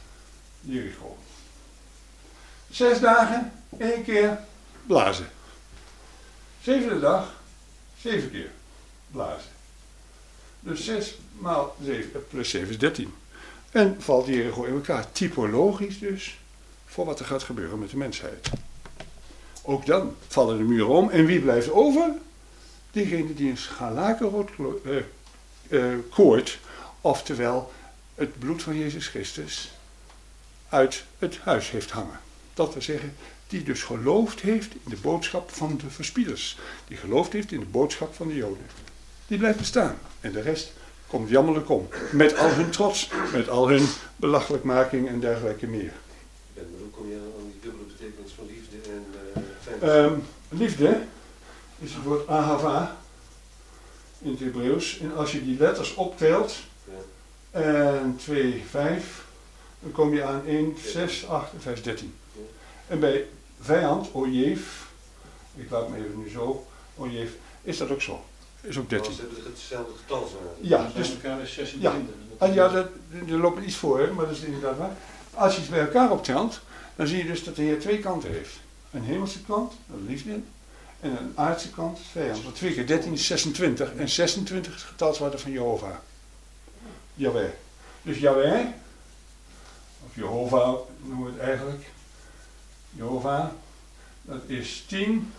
S1: 6 dagen, 1 keer blazen. 7e dag, 7 keer blazen. Dus 6 maal 7 plus 7 is 13. En valt Jericho in elkaar. Typologisch dus voor wat er gaat gebeuren met de mensheid. Ook dan vallen de muren om. En wie blijft over? Diegene die een scharlakenrood koord, oftewel het bloed van Jezus Christus, uit het huis heeft hangen. Dat wil zeggen, die dus geloofd heeft in de boodschap van de verspieders. Die geloofd heeft in de boodschap van de Joden. Die blijft bestaan. En de rest komt jammerlijk om. Met al hun trots, met al hun belachelijkmaking en dergelijke meer.
S4: En hoe kom je aan die dubbele betekenis van liefde en vijand?
S1: Liefde is het woord ahava in het Hebreeuws. En als je die letters optelt, en 2, 5, dan kom je aan 1, 6, 8 en vers 13.
S4: Ja.
S1: En bij vijand, ojeef, ik laat me even nu zo, ojeef, is dat ook zo. Is ook 13.
S4: Ze hebben hetzelfde getalswaarde.
S1: Ja,
S3: Dus
S1: dus
S3: elkaar is 26.
S1: er loopt iets voor, hè, maar dat is inderdaad waar. Als je het bij elkaar optelt, dan zie je dus dat de Heer 2 kanten heeft. Een hemelse kant, een liefde, en een aardse kant, vijand. Want 2 keer 13 is 26, en 26 is het getalswaarde van Jehovah. Yahweh. Dus Yahweh, of Jehovah noemen we het eigenlijk. Jehovah, dat is 10,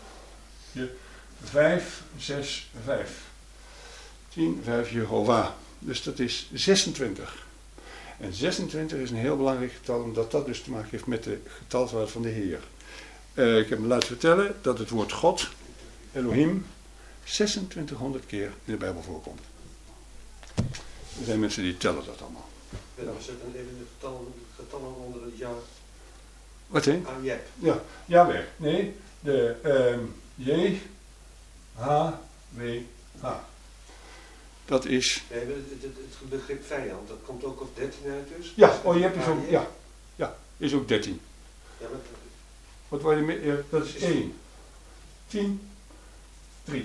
S1: 5, 6, 5. 10, 5 Jehovah. Dus dat is 26. En 26 is een heel belangrijk getal, omdat dat dus te maken heeft met de getalswaarde van de Heer. Ik heb me laten vertellen dat het woord God, Elohim, 2600 keer in de Bijbel voorkomt. Er zijn mensen die tellen dat allemaal.
S4: En dan zet dan even de getallen onder het jaar.
S1: Wat hè?
S4: Ajep.
S1: Ja, Yahweh. Nee, de J, H, W, H. Dat is...
S4: Nee, het begrip vijand, dat komt ook op 13 uit dus?
S1: Ja, je hebt dus ook... Ja, is ook 13.
S4: Ja, maar,
S1: Wat word je mee? Ja, dat is 1. 10, 3.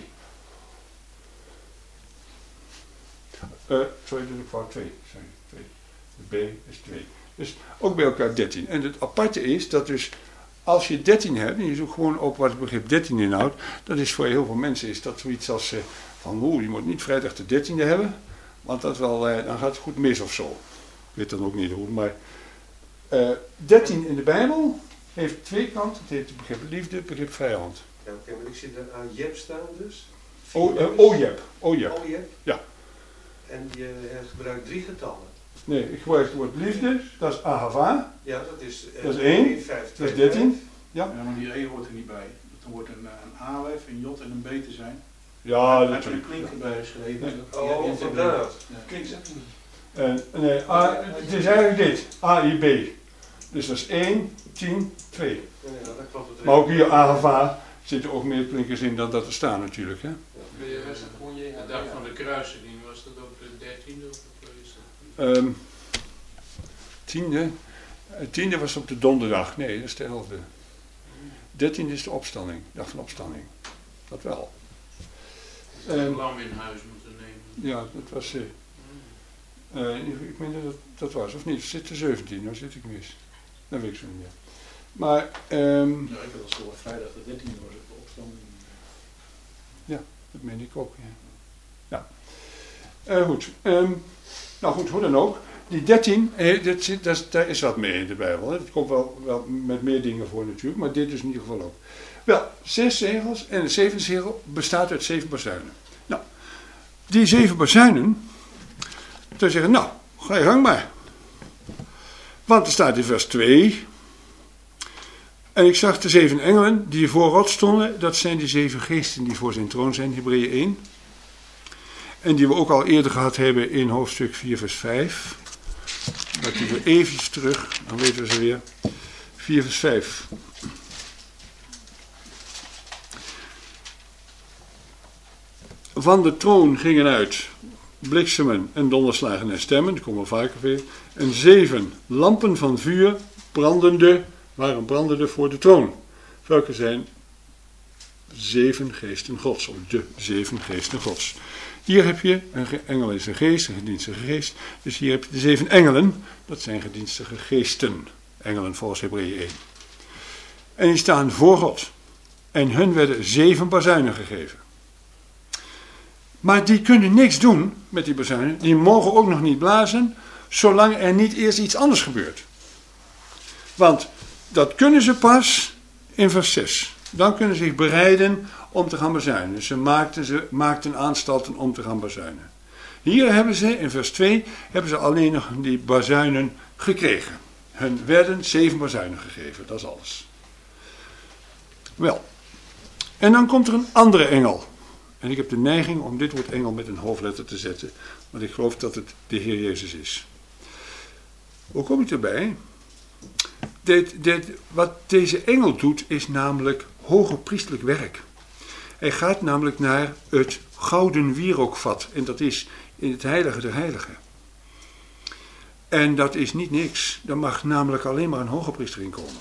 S1: Sorry, dat ik fout 2. Sorry, 2. De B is 2. Dus ook bij elkaar 13. En het aparte is dat dus als je 13 hebt, en je zoekt gewoon op wat het begrip 13 inhoudt, dat is voor heel veel mensen is dat zoiets als van je moet niet vrijdag de 13e hebben, want dat wel, dan gaat het goed mis of zo. Ik weet dan ook niet hoe, maar 13 in de Bijbel heeft twee kanten. Het heeft het begrip liefde, het begrip vijand.
S4: Ja, oké, maar ik zie er aan Jep staan dus.
S1: Ojeb.
S4: Ojeb?
S1: Ja.
S4: En je gebruikt 3 getallen.
S1: Nee, ik gebruik het woord liefde, dat is ahava.
S4: Ja, dat is
S1: 1,
S4: 5,
S1: dat is 13.
S2: Ja, maar die E hoort er niet bij. Er hoort een alef, een jot en een b te zijn.
S1: Ja,
S2: Daar heb je
S1: natuurlijk.
S2: een klink erbij geschreven.
S1: Nee.
S4: Oh, vandaar.
S2: Klinkt dat niet.
S1: Nee, het is eigenlijk dit, AIB. Dus dat is 1, 10, 2.
S4: Ja, dat klopt het.
S1: Maar ook hier ahava zitten ook meer klinkers in dan dat er staan natuurlijk. Hè?
S3: Was het gewoon de dag van de kruisiging, was dat op de 13e of wat is dat?
S1: 10e was op de donderdag. Nee, dat is de 11e. 13e is de opstanding, dag van opstanding. Dat wel.
S3: Een lam in huis moeten nemen.
S1: Ja, dat was... ik meen dat dat was, of niet? Het zit de 17, nou zit ik mis. Dat weet ik zo niet meer. Maar...
S2: Ja, ik had al zo vrijdag de 13e was op de opstanding.
S1: Ja, dat meen ik ook, ja. Goed. Nou goed, hoe dan ook. Die 13, daar is wat mee in de Bijbel. Hè. Dat komt wel met meer dingen voor natuurlijk, maar dit is in ieder geval ook. Wel, 6 zegels en de 7e zegel bestaat uit 7 bazuinen. Nou, die 7 bazuinen, dan zeggen, nou, ga je gang maar. Want er staat in vers 2... En ik zag de 7 engelen die voor God stonden. Dat zijn die 7 geesten die voor zijn troon zijn, Hebreeën 1. En die we ook al eerder gehad hebben in hoofdstuk 4 vers 5. Dat doen we eventjes terug, dan weten we ze weer. 4 vers 5. Van de troon gingen uit bliksemen en donderslagen en stemmen, dat komen we vaker weer. En 7 lampen van vuur, waren brandende voor de troon. Welke zijn 7 geesten gods, of de 7 geesten gods. Hier heb je, een engel is een geest, een gedienstige geest. Dus hier heb je de 7 engelen, dat zijn gedienstige geesten. Engelen volgens Hebreeën 1. En die staan voor God. En hun werden 7 bazuinen gegeven. Maar die kunnen niks doen met die bazuinen. Die mogen ook nog niet blazen, zolang er niet eerst iets anders gebeurt. Want dat kunnen ze pas in vers 6. Dan kunnen ze zich bereiden om te gaan bazuinen. Ze maakten aanstalten om te gaan bazuinen. Hier hebben ze, in vers 2, hebben ze alleen nog die bazuinen gekregen. Hun werden 7 bazuinen gegeven, dat is alles. Wel, en dan komt er een andere engel. En ik heb de neiging om dit woord engel met een hoofdletter te zetten, want ik geloof dat het de Heer Jezus is. Hoe kom ik erbij? Wat deze engel doet is namelijk hoge priestelijk werk. Hij gaat namelijk naar het gouden wierookvat. En dat is in het heilige der heiligen. En dat is niet niks. Daar mag namelijk alleen maar een hoge priester in komen.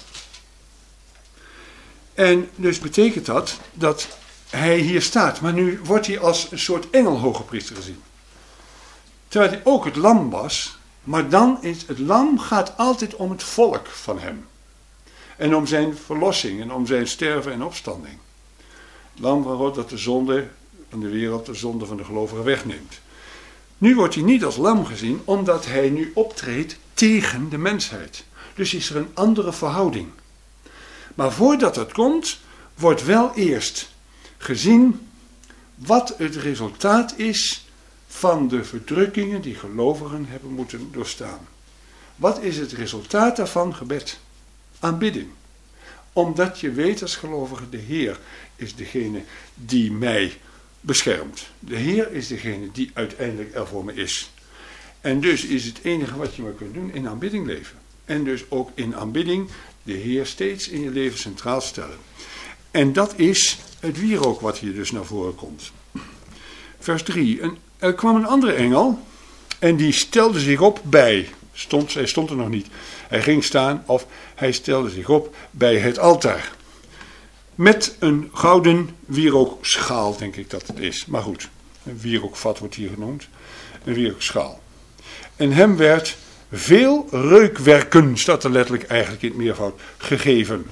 S1: En dus betekent dat hij hier staat. Maar nu wordt hij als een soort engel hoge priester gezien. Terwijl hij ook het lam was. Maar dan is het lam gaat altijd om het volk van hem. En om zijn verlossing en om zijn sterven en opstanding. Lam van God dat de zonde van de wereld, de zonde van de gelovigen wegneemt. Nu wordt hij niet als lam gezien, omdat hij nu optreedt tegen de mensheid. Dus is er een andere verhouding. Maar voordat dat komt, wordt wel eerst gezien wat het resultaat is van de verdrukkingen die gelovigen hebben moeten doorstaan. Wat is het resultaat daarvan? Gebed. Aanbidding. Omdat je weet als gelovige, de Heer is degene die mij beschermt. De Heer is degene die uiteindelijk er voor me is. En dus is het enige wat je maar kunt doen in aanbidding leven. En dus ook in aanbidding de Heer steeds in je leven centraal stellen. En dat is het wierook wat hier dus naar voren komt. Vers 3. Er kwam een andere engel en die stelde zich op bij. Hij stond er nog niet. Hij ging staan of hij stelde zich op bij het altaar. met een gouden wierookschaal, denk ik dat het is. Maar goed, een wierookvat wordt hier genoemd. Een wierookschaal. En hem werd veel reukwerken, staat er letterlijk eigenlijk in het meervoud, gegeven.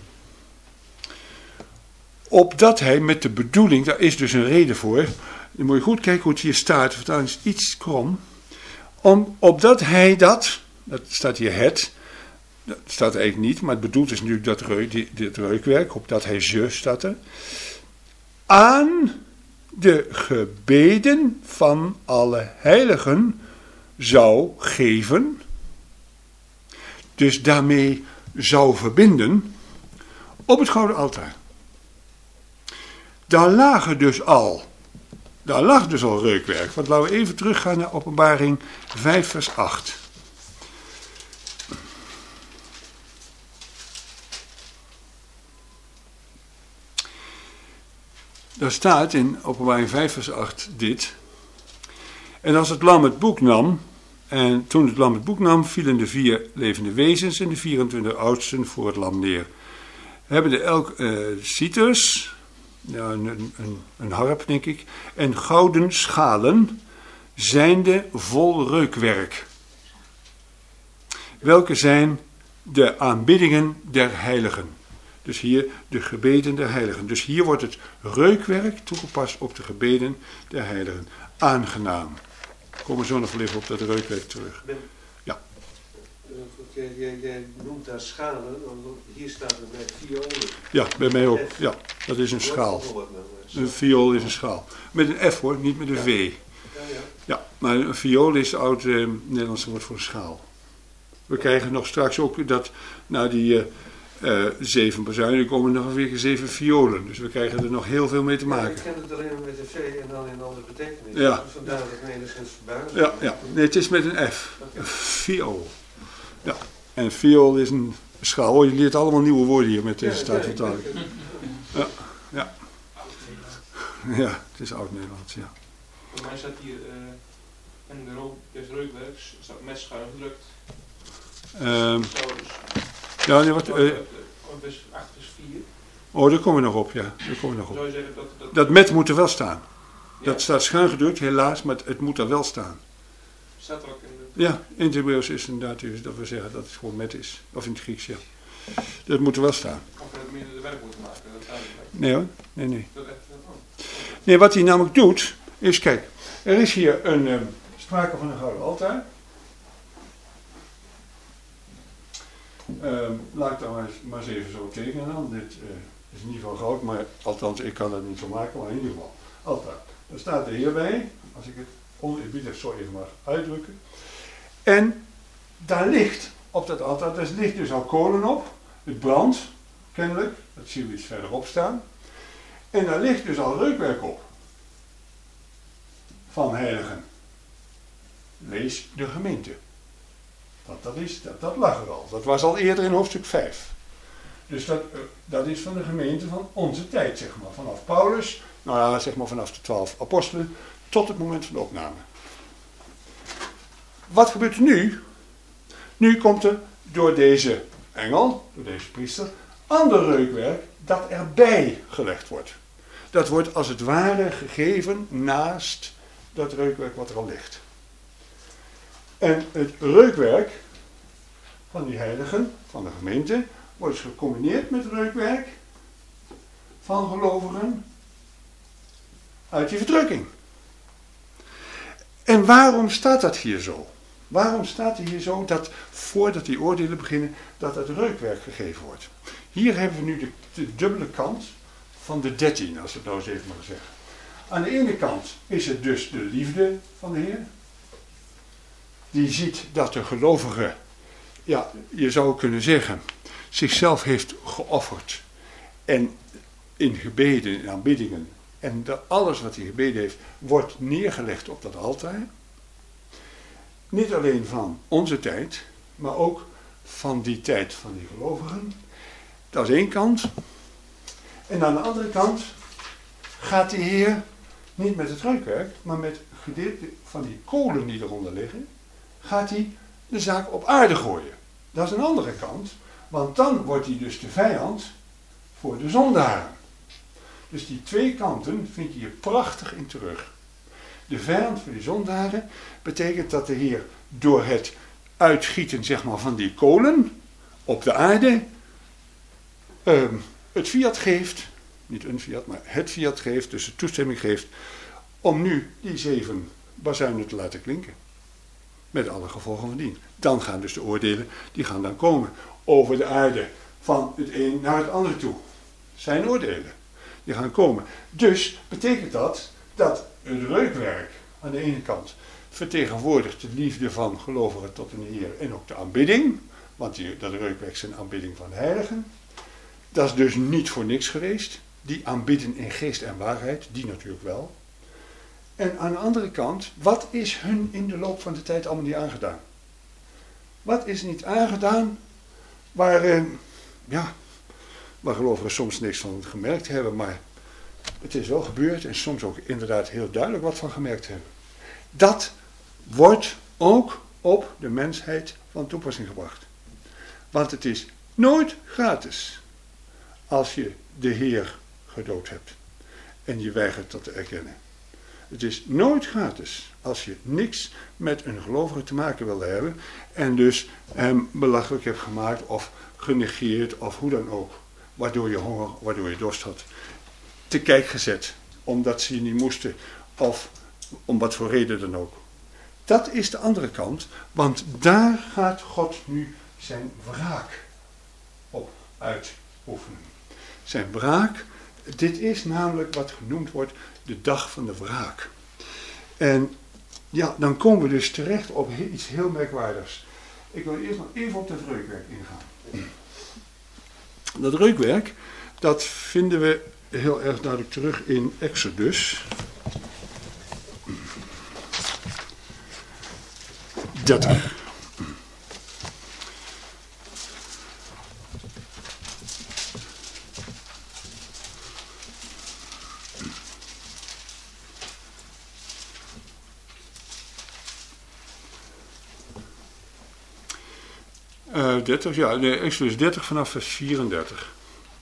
S1: Opdat hij met de bedoeling, daar is dus een reden voor. Dan moet je goed kijken hoe het hier staat. De vertaling is iets krom. Opdat hij dat staat hier dat staat eigenlijk niet, maar het bedoeld is natuurlijk dit reukwerk, opdat hij staat er, aan de gebeden van alle heiligen zou geven, dus daarmee zou verbinden, op het gouden altaar. Daar lag dus al reukwerk. Want laten we even teruggaan naar Openbaring 5 vers 8. Daar staat in Openbaring 5 vers 8 dit. En als het lam het boek nam, en toen het lam het boek nam, vielen de 4 levende wezens en de 24 oudsten voor het lam neer. Hebben er elk citers, ja, een harp denk ik, en gouden schalen, zijnde vol reukwerk. Welke zijn de aanbiddingen der heiligen. Dus hier de gebeden der heiligen. Dus hier wordt het reukwerk toegepast op de gebeden der heiligen. Aangenaam. We komen zo nog even op dat reukwerk terug. Ja.
S4: Jij noemt daar schalen, want hier staat het met violen.
S1: Ja, bij mij ook. Ja, dat is een schaal. Een viool is een schaal. Met een F hoor, niet met een V. Ja, maar een viool is het oud Nederlandse woord voor een schaal. We krijgen nog straks ook dat, na die 7 bazuinen, komen nog weer 7 violen. Dus we krijgen er nog heel veel mee te maken.
S4: Ik ken het alleen met een V en dan in een andere betekenis.
S1: Ja.
S4: Dus vandaar dat het me enigszins verbaasd.
S1: Ja. Nee, het is met een F. Een viool. Ja. En viool is een schaal. Oh, je leert allemaal nieuwe woorden hier met deze staatvertaling. Ja. Ja, het is oud-Nederlands, ja.
S2: Voor mij staat hier en de reukwerk staat met schuin gedrukt.
S1: Ja, nee, wat...
S2: vers 8 vers 4.
S1: Oh, daar komen we nog op, ja. Daar komen we nog op.
S2: Zou je zeggen
S1: Dat met moet er wel staan.
S2: Ja.
S1: Dat staat schuin gedrukt, helaas, maar het moet er wel staan.
S2: Staat er ook in de...
S1: Ja, in het Hebreeuws is inderdaad dus dat we zeggen dat het gewoon met is. Of in het Grieks, ja. Dat moet er wel staan.
S2: Of we het minder de werk moeten maken. Dat staat erbij.
S1: Nee hoor, nee.
S2: Dat echt,
S1: Nee, wat hij namelijk doet, is kijk, er is hier een sprake van een gouden altaar. Laat ik daar maar eens even zo tekenen dan. Dit is in ieder geval goud, maar althans ik kan dat niet zo maken, maar in ieder geval. Altaar. Daar staat de Heer bij, als ik het oneerbiedig zo even mag uitdrukken. En daar ligt, op dat altaar, daar ligt dus al kolen op. Het brandt, kennelijk, dat zien we iets verderop staan. En daar ligt dus al reukwerk op. Van heiligen. Lees de gemeente. Dat lag er al. Dat was al eerder in hoofdstuk 5. Dus dat is van de gemeente van onze tijd, zeg maar. Vanaf Paulus, nou ja, zeg maar vanaf de 12 apostelen, tot het moment van de opname. Wat gebeurt er nu? Nu komt er door deze engel, door deze priester, ander reukwerk dat erbij gelegd wordt. Dat wordt als het ware gegeven naast dat reukwerk wat er al ligt. En het reukwerk van die heiligen, van de gemeente, wordt dus gecombineerd met reukwerk van gelovigen uit die verdrukking. En waarom staat dat hier zo? Waarom staat er hier zo dat voordat die oordelen beginnen, dat het reukwerk gegeven wordt? Hier hebben we nu de dubbele kant van de 13, als ik het nou eens even mag zeggen. Aan de ene kant is het dus de liefde van de Heer. Die ziet dat de gelovige, ja, je zou kunnen zeggen, zichzelf heeft geofferd. En in gebeden, in aanbiddingen. En alles wat hij gebeden heeft, wordt neergelegd op dat altaar. Niet alleen van onze tijd, maar ook van die tijd van die gelovigen. Dat is één kant. En aan de andere kant gaat de Heer niet met het reukwerk, maar met gedeelte van die kolen die eronder liggen, gaat hij de zaak op aarde gooien. Dat is een andere kant, want dan wordt hij dus de vijand voor de zondaren. Dus die twee kanten vind je hier prachtig in terug. De vijand van die zondaren betekent dat de Heer door het uitgieten zeg maar, van die kolen op de aarde het fiat geeft, niet een fiat, maar het fiat geeft, dus de toestemming geeft om nu die 7 bazuinen te laten klinken. Met alle gevolgen van dien. Dan gaan dus de oordelen, die gaan dan komen over de aarde van het een naar het andere toe. Zijn oordelen. Die gaan komen. Dus betekent dat het reukwerk aan de ene kant vertegenwoordigt de liefde van gelovigen tot een Heer en ook de aanbidding. Want dat reukwerk is een aanbidding van de heiligen. Dat is dus niet voor niks geweest. Die aanbidden in geest en waarheid, die natuurlijk wel. En aan de andere kant, wat is hun in de loop van de tijd allemaal niet aangedaan? Wat is niet aangedaan waar gelovigen soms niks van gemerkt hebben, maar het is wel gebeurd en soms ook inderdaad heel duidelijk wat van gemerkt hebben. Dat wordt ook op de mensheid van toepassing gebracht. Want het is nooit gratis als je de Heer gedood hebt en je weigert dat te erkennen. Het is nooit gratis als je niks met een gelovige te maken wilde hebben en dus hem belachelijk hebt gemaakt of genegeerd of hoe dan ook, waardoor je honger, waardoor je dorst had, te kijk gezet, omdat ze je niet moesten of om wat voor reden dan ook. Dat is de andere kant, want daar gaat God nu zijn wraak op uitoefenen. Zijn wraak, dit is namelijk wat genoemd wordt de dag van de wraak. En ja, dan komen we dus terecht op iets heel merkwaardigs. Ik wil eerst nog even op dat reukwerk ingaan. Dat reukwerk, dat vinden we heel erg duidelijk terug in Exodus 30. Exodus 30 vanaf vers 34.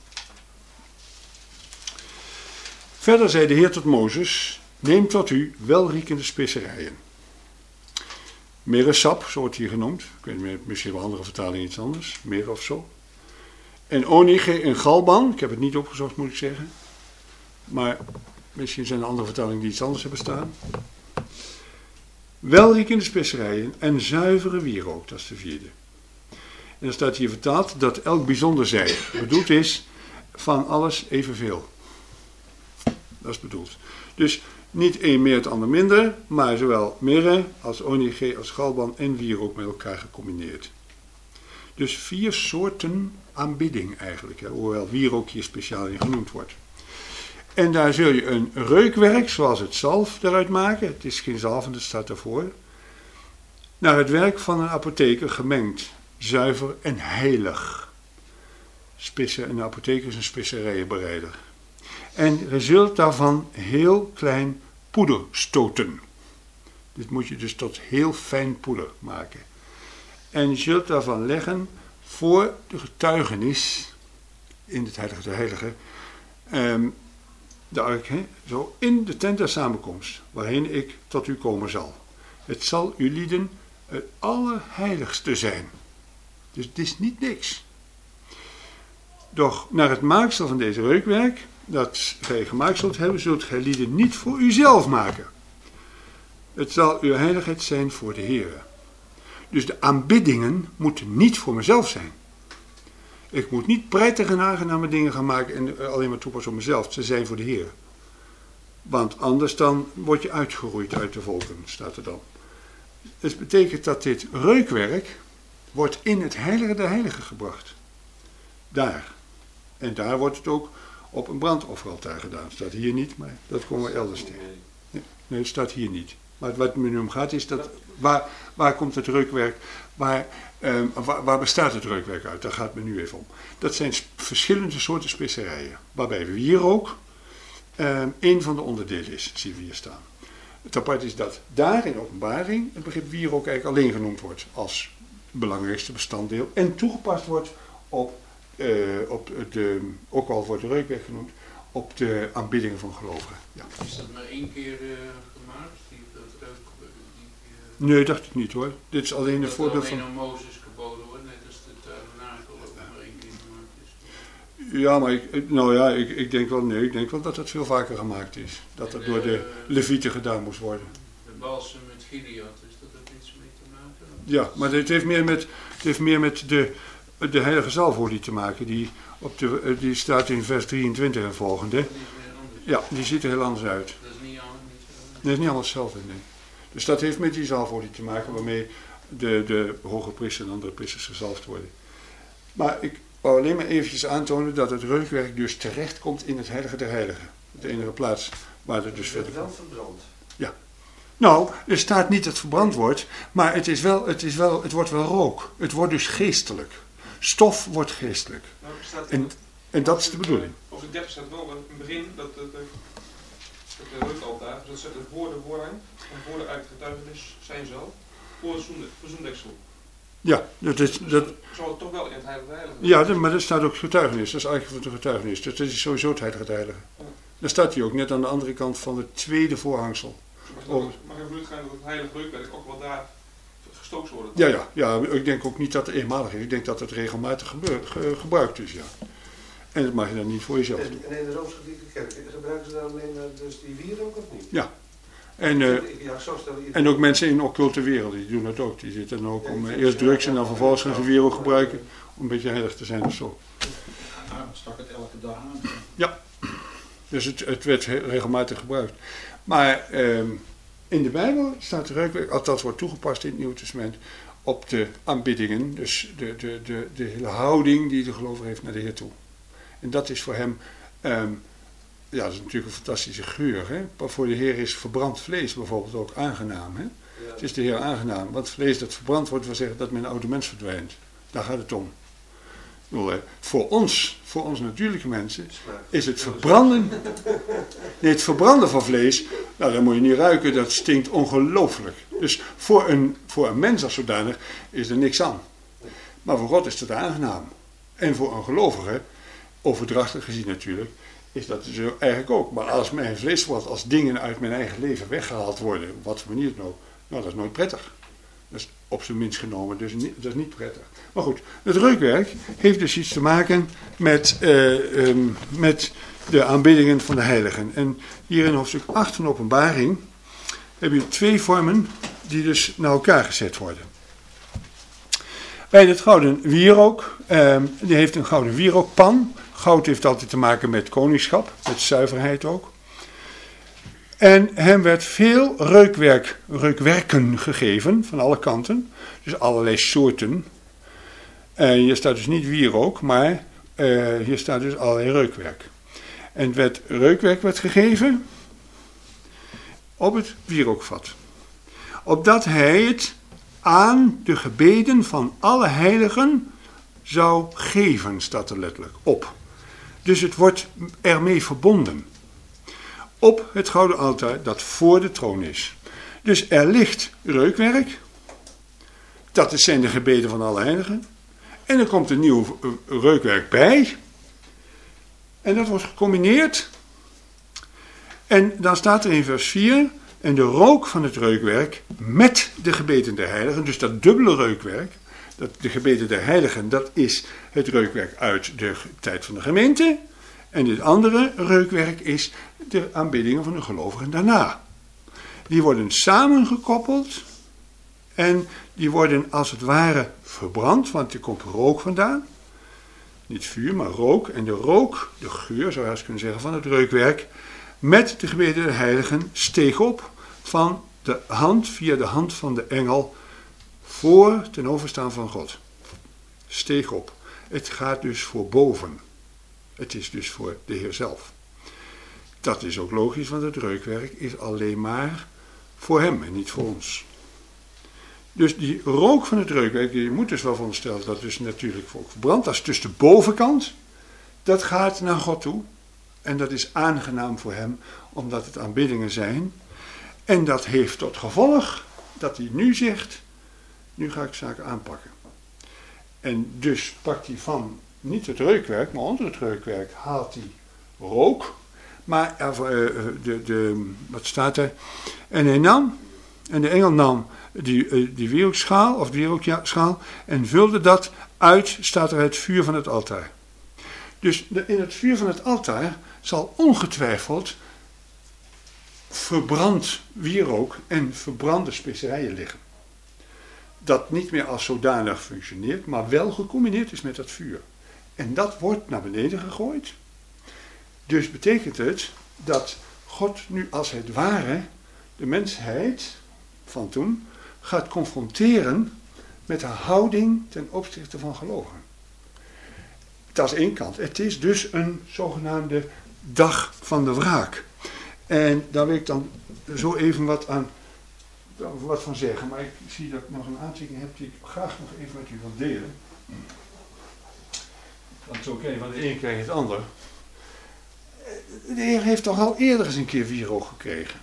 S1: Verder zei de Heer tot Mozes, neem tot u welriekende specerijen. Meresap, zo wordt hier genoemd. Ik weet niet, misschien wel andere vertaling iets anders. Meer of zo. En onige en galban. Ik heb het niet opgezocht, moet ik zeggen. Maar misschien zijn er andere vertalingen die iets anders hebben staan. Welriekende specerijen en zuivere wierook, dat is de 4e. En dan staat hier vertaald dat elk bijzonder zij bedoeld is van alles evenveel. Dat is bedoeld. Dus niet één meer, het ander minder, maar zowel mirre als onige als galban en wierook met elkaar gecombineerd. Dus 4 soorten aanbidding eigenlijk, hoewel wierook hier speciaal in genoemd wordt. En daar zul je een reukwerk, zoals het zalf, eruit maken. Het is geen zalf, het staat daarvoor. Naar het werk van een apotheker gemengd, zuiver en heilig. Een apotheker is een specerijenbereider. En je zult daarvan heel klein poeder stoten. Dit moet je dus tot heel fijn poeder maken. En je zult daarvan leggen voor de getuigenis in het heilige der heiligen, de ark, zo in de tent der samenkomst, waarheen ik tot u komen zal. Het zal u lieden het allerheiligste zijn. Dus het is niet niks. Doch naar het maaksel van deze reukwerk, dat gij gemaakt zult hebben, zult gij lieden niet voor uzelf maken. Het zal uw heiligheid zijn voor de Heere. Dus de aanbiddingen moeten niet voor mezelf zijn. Ik moet niet prettige en aangename dingen gaan maken en alleen maar toepassen op mezelf. Ze zijn voor de Heer. Want anders dan word je uitgeroeid uit de volken, staat er dan. Dus betekent dat dit reukwerk wordt in het heilige der heiligen gebracht. Daar. En daar wordt het ook op een brandofferaltaar gedaan. Staat hier niet, maar dat komen we elders tegen. Nee, het staat hier niet. Maar wat het nu om gaat is dat, waar komt het reukwerk, waar bestaat het reukwerk uit? Daar gaat het me nu even om. Dat zijn verschillende soorten specerijen, waarbij wierook een van de onderdelen is, zien we hier staan. Het apart is dat daar in openbaring het begrip wierook eigenlijk alleen genoemd wordt als belangrijkste bestanddeel en toegepast wordt op ook al wordt reukwerk genoemd, op de aanbiddingen van gelovigen. Ja.
S3: Is dat maar 1 keer gemaakt?
S1: Nee, dacht ik niet hoor. Dit is alleen een
S3: dat
S1: voorbeeld
S3: alleen
S1: van...
S3: aan Mozes geboden wordt, net als de tabernakel ook maar 1 keer gemaakt is.
S1: Ja, maar ik denk wel, nee, ik denk wel dat het veel vaker gemaakt is. Dat het door de Levieten gedaan moest worden.
S3: De balsem met Gilead, is dat ook iets mee te maken?
S1: Ja, maar het heeft meer met de heilige zalfolie te maken. Die staat in vers 23 en volgende.
S3: Die is weer anders.
S1: Ja, die ziet er heel anders uit.
S3: Dat is niet allemaal niet zo.
S1: Nee, is niet allemaal hetzelfde, nee. Dus dat heeft met die zalfolie te maken waarmee de hoge priester en andere priesters gezalfd worden. Maar ik wou alleen maar eventjes aantonen dat het reukwerk dus terecht komt in het heilige der heiligen. De enige plaats waar het dus verder
S4: wel
S1: komt.
S4: verbrand.
S1: Ja. Nou, er staat niet dat het verbrand wordt, maar het wordt wel rook. Het wordt dus geestelijk. Stof wordt geestelijk.
S2: Nou, er staat
S1: En dat is de bedoeling.
S2: Over de 30 staat wel in het begin dat de reukaltaar, dat zegt het voor de voorrang en voor de uit getuigenis zijn zal, voor het verzoendeksel.
S1: Ja, dat is...
S2: Dus
S1: Dat,
S2: zal het toch wel in het heilige heilige.
S1: ja, maar er staat ook getuigenis. Dat is eigenlijk van de getuigenis. Dus dat is sowieso het heilige heilige. Daar staat hij ook, net aan de andere kant van het tweede voorhangsel.
S2: Mag ik ervan uitgaan dat het heilige reukwerk ook wel daar gestookt wordt?
S1: Ja, ik denk ook niet dat het eenmalig is. Ik denk dat het regelmatig gebruikt is, ja. En dat mag je dan niet voor jezelf doen.
S4: En in de Rooms-Katholieke Kerk gebruiken ze dan alleen dus die wierook of niet?
S1: Ja. En ook mensen in de occulte wereld, die doen dat ook. Die zitten dan ook om eerst drugs en dan vervolgens gaan ze wierook gebruiken om een beetje heilig te zijn of zo.
S5: Stak het elke dag aan?
S1: Ja. Dus het werd regelmatig gebruikt. Maar in de Bijbel staat de reukwerk, althans wordt toegepast in het Nieuwe Testament, op de aanbiddingen. Dus de hele houding die de gelovige heeft naar de Heer toe. En dat is voor hem, dat is natuurlijk een fantastische geur. Hè? Maar voor de Heer is verbrand vlees bijvoorbeeld ook aangenaam. Hè?
S4: Ja.
S1: Het is de Heer aangenaam. Want vlees dat verbrand wordt, wil zeggen dat men een oude mens verdwijnt. Daar gaat het om. Voor ons natuurlijke mensen is het verbranden. Nee, het verbranden van vlees, nou, dat moet je niet ruiken, dat stinkt ongelooflijk. Dus voor een mens als zodanig is er niks aan. Maar voor God is dat aangenaam. En voor een gelovige, overdrachtig gezien natuurlijk, is dat zo eigenlijk ook. Maar als mijn vleesverbrand, als dingen uit mijn eigen leven weggehaald worden, op wat voor manier het nou, dat is nooit prettig. Dat is op zijn minst genomen, dus dat is niet prettig. Maar goed, het reukwerk heeft dus iets te maken met de aanbiddingen van de heiligen. En hier in hoofdstuk 8 van Openbaring heb je 2 vormen die dus naar elkaar gezet worden. Bij het gouden wierook, die heeft een gouden wierookpan. Goud heeft altijd te maken met koningschap, met zuiverheid ook. En hem werd veel reukwerken gegeven, van alle kanten. Dus allerlei soorten. Hier staat dus niet wierook, maar hier staat dus allerlei reukwerk. En reukwerk werd gegeven op het wierookvat. Opdat hij het aan de gebeden van alle heiligen zou geven, staat er letterlijk, op. Dus het wordt ermee verbonden. Op het gouden altaar dat voor de troon is. Dus er ligt reukwerk. Dat zijn de gebeden van alle heiligen. En er komt een nieuw reukwerk bij. En dat wordt gecombineerd. En dan staat er in vers 4... En de rook van het reukwerk met de gebeden der heiligen. Dus dat dubbele reukwerk. De gebeden der heiligen, dat is het reukwerk uit de tijd van de gemeente. En dit andere reukwerk is de aanbiddingen van de gelovigen daarna. Die worden samengekoppeld en die worden als het ware verbrand, want er komt rook vandaan. Niet vuur, maar rook. En de rook, de geur zou je eens kunnen zeggen, van het reukwerk, met de gebeden der heiligen steeg op van de hand, via de hand van de engel, voor ten overstaan van God. Steeg op. Het gaat dus voor boven. Het is dus voor de Heer zelf. Dat is ook logisch, want het reukwerk is alleen maar voor hem en niet voor ons. Dus die rook van het reukwerk, je moet dus wel voorstellen dat dus natuurlijk ook verbrandt. Dat is dus de bovenkant. Dat gaat naar God toe. En dat is aangenaam voor hem, omdat het aanbiddingen zijn. En dat heeft tot gevolg dat hij nu zegt, nu ga ik zaken aanpakken. En dus pakt hij van niet het reukwerk, maar onder het reukwerk haalt hij rook. Maar wat staat er? En de engel nam die wierookschaal, of wierookschaal, en vulde dat uit, staat er, het vuur van het altaar. Dus in het vuur van het altaar zal ongetwijfeld verbrand wierook en verbrande specerijen liggen. Dat niet meer als zodanig functioneert, maar wel gecombineerd is met dat vuur. En dat wordt naar beneden gegooid. Dus betekent het dat God nu als het ware de mensheid van toen gaat confronteren met haar houding ten opzichte van gelovigen. Dat is één kant. Het is dus een zogenaamde dag van de wraak. En daar wil ik dan zo even wat van zeggen. Maar ik zie dat ik nog een aantekening heb die ik graag nog even met u wil delen. Want zo ken je van de een krijg je het ander. De Heer heeft toch al eerder eens een keer wierook gekregen.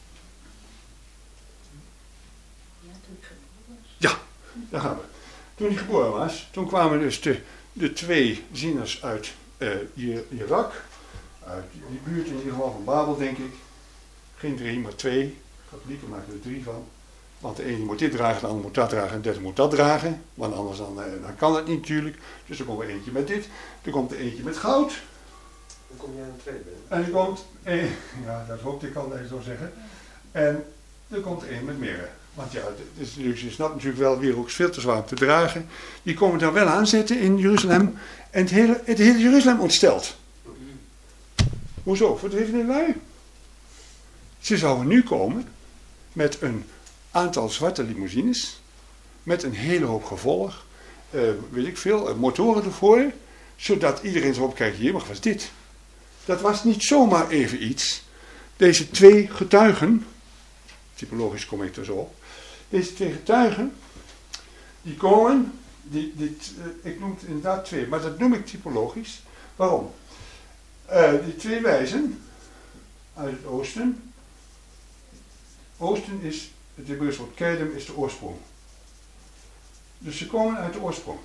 S1: Ja, daar gaan we. Toen hij geboren was, toen kwamen dus de twee zieners uit Irak. Uit die buurt in ieder geval van Babel, denk ik. Geen 3, maar 2. Katholieken maken er 3 van. Want de ene moet dit dragen, de ander moet dat dragen en de derde moet dat dragen. Want anders dan kan het niet natuurlijk. Dus er komt er eentje met dit. Er komt er eentje met goud.
S4: Dan kom jij aan 2 bij.
S1: En er komt ja, dat hoopte ik al even zo zeggen. En er komt er één met mirre. Want ja, je snapt natuurlijk wel, wierook is veel te zwaar om te dragen. Die komen daar wel aanzetten in Jeruzalem. En het hele Jeruzalem ontstelt. Hoezo? Verdreven in lui. Ze zouden nu komen met een aantal zwarte limousines. Met een hele hoop gevolg. Weet ik veel, motoren ervoor. Zodat iedereen zo opkijkt, hier, maar wat is dit? Dat was niet zomaar even iets. Deze 2 getuigen, typologisch kom ik er zo op. Deze 2 getuigen, die komen, ik noem het inderdaad 2, maar dat noem ik typologisch. Waarom? Die 2 wijzen uit het oosten. Oosten is, het Hebreeuws woord kedem is de oorsprong. Dus ze komen uit de oorsprong.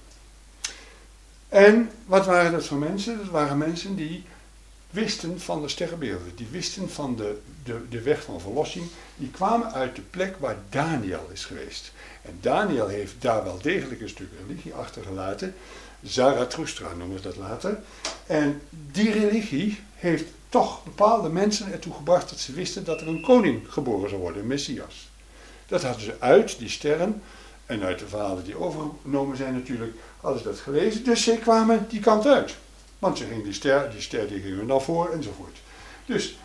S1: En wat waren dat voor mensen? Dat waren mensen die wisten van de sterrenbeelden. Die wisten van de weg van verlossing. Die kwamen uit de plek waar Daniel is geweest. En Daniel heeft daar wel degelijk een stuk religie achtergelaten. Zarathustra noemen ze dat later. En die religie heeft toch bepaalde mensen ertoe gebracht dat ze wisten dat er een koning geboren zou worden, een Messias. Dat hadden ze uit die sterren en uit de verhalen die overgenomen zijn natuurlijk, hadden ze dat gelezen. Dus ze kwamen die kant uit. Want ze gingen die ster die ging hun dan voor enzovoort. Dus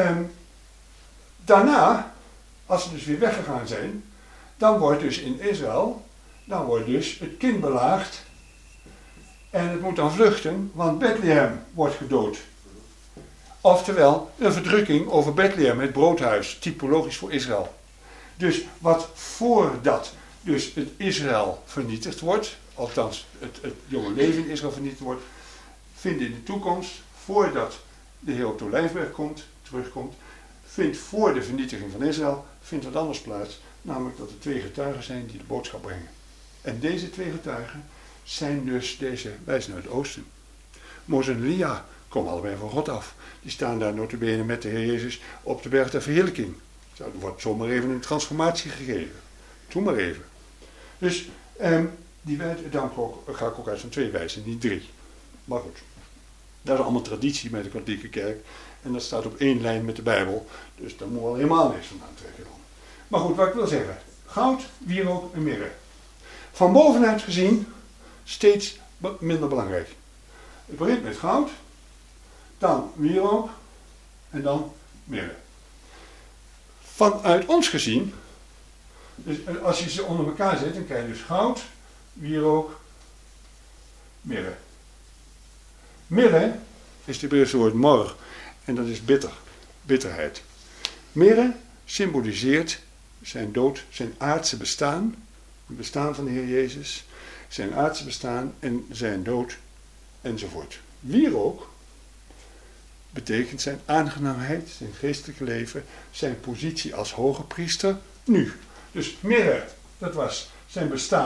S1: daarna, als ze dus weer weggegaan zijn, dan wordt dus in Israël, dan wordt dus het kind belaagd en het moet dan vluchten, want Bethlehem wordt gedood. Oftewel, een verdrukking over Bethlehem, het broodhuis, typologisch voor Israël. Dus wat voordat dus het Israël vernietigd wordt, althans het jonge leven in Israël vernietigd wordt, vindt in de toekomst, voordat de Heer op de Olijfberg terugkomt, vindt voor de vernietiging van Israël, vindt wat anders plaats, namelijk dat er 2 getuigen zijn die de boodschap brengen. En deze 2 getuigen zijn dus deze wijzen uit het oosten. Mozes en Elia komen allebei van God af. Die staan daar nota bene met de Heer Jezus op de berg der verheerlijking. Er wordt zomaar even een transformatie gegeven. Doe maar even. Dus dan ga ik ook uit van 2 wijzen, niet 3. Maar goed, dat is allemaal traditie bij de katholieke kerk. En dat staat op 1 lijn met de Bijbel. Dus daar moet wel helemaal niks van aantrekken dan. Maar goed, wat ik wil zeggen. Goud, wierook en mirre. Van bovenuit gezien steeds minder belangrijk. Het begint met goud, dan wierook en dan mirre. Vanuit ons gezien, dus als je ze onder elkaar zet, dan krijg je dus goud, wierook, mirre. Mirre is het Hebreeuwse woord mor en dat is bitterheid. Mirre symboliseert zijn dood, zijn aardse bestaan, het bestaan van de Heer Jezus, zijn aardse bestaan en zijn dood enzovoort. Wierook betekent zijn aangenaamheid, zijn geestelijke leven, zijn positie als hoge priester nu. Dus mirre, dat was zijn bestaan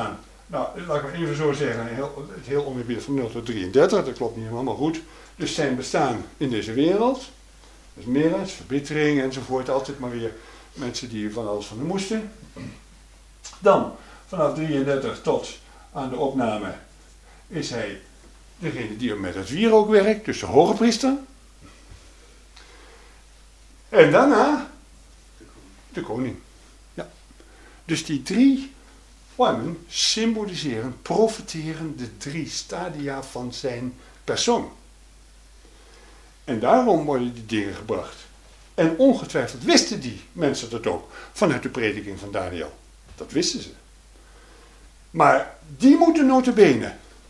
S1: Nou, laat ik maar even zo zeggen, het heel oneerbiedig van 0 tot 33, dat klopt niet helemaal, maar goed. Dus zijn bestaan in deze wereld, dus merens, verbittering enzovoort, altijd maar weer mensen die van alles van hem moesten. Dan, vanaf 33 tot aan de opname, is hij degene die met het wierook werkt, dus de hoge priester. En daarna de koning. Ja. Dus die 3 vormen symboliseren, profiteren de 3 stadia van zijn persoon. En daarom worden die dingen gebracht. En ongetwijfeld wisten die mensen dat ook, vanuit de prediking van Daniel. Dat wisten ze. Maar die moeten nota bene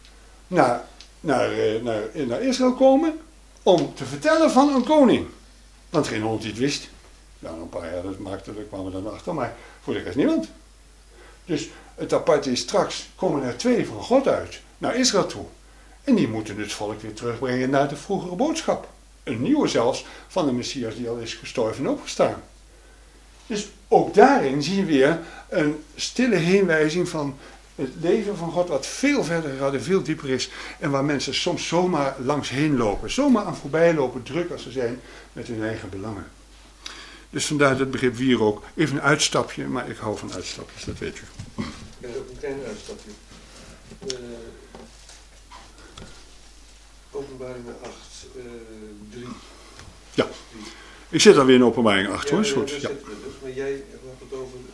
S1: naar Israël komen om te vertellen van een koning. Want geen hond die het wist. Ja, een paar jaar daar kwamen we dan achter, maar voor de rest niemand. Dus het aparte is, straks komen er 2 van God uit naar Israël toe. En die moeten het volk weer terugbrengen naar de vroegere boodschap. Een nieuwe zelfs van de Messias die al is gestorven en opgestaan. Dus ook daarin zien we weer een stille heenwijzing van het leven van God, wat veel verder gaat en veel dieper is. En waar mensen soms zomaar langs heen lopen, zomaar aan voorbij lopen, druk als ze zijn met hun eigen belangen. Dus vandaar het begrip wierook. Even een uitstapje, maar ik hou van uitstapjes, dat weet u.
S4: Ja, ook een klein uitstapje. Openbaringen 8, 3.
S1: Ja, ik zit alweer in openbaring 8 hoor, is goed.
S4: Ja,
S1: Ja.
S4: dus, maar jij had het over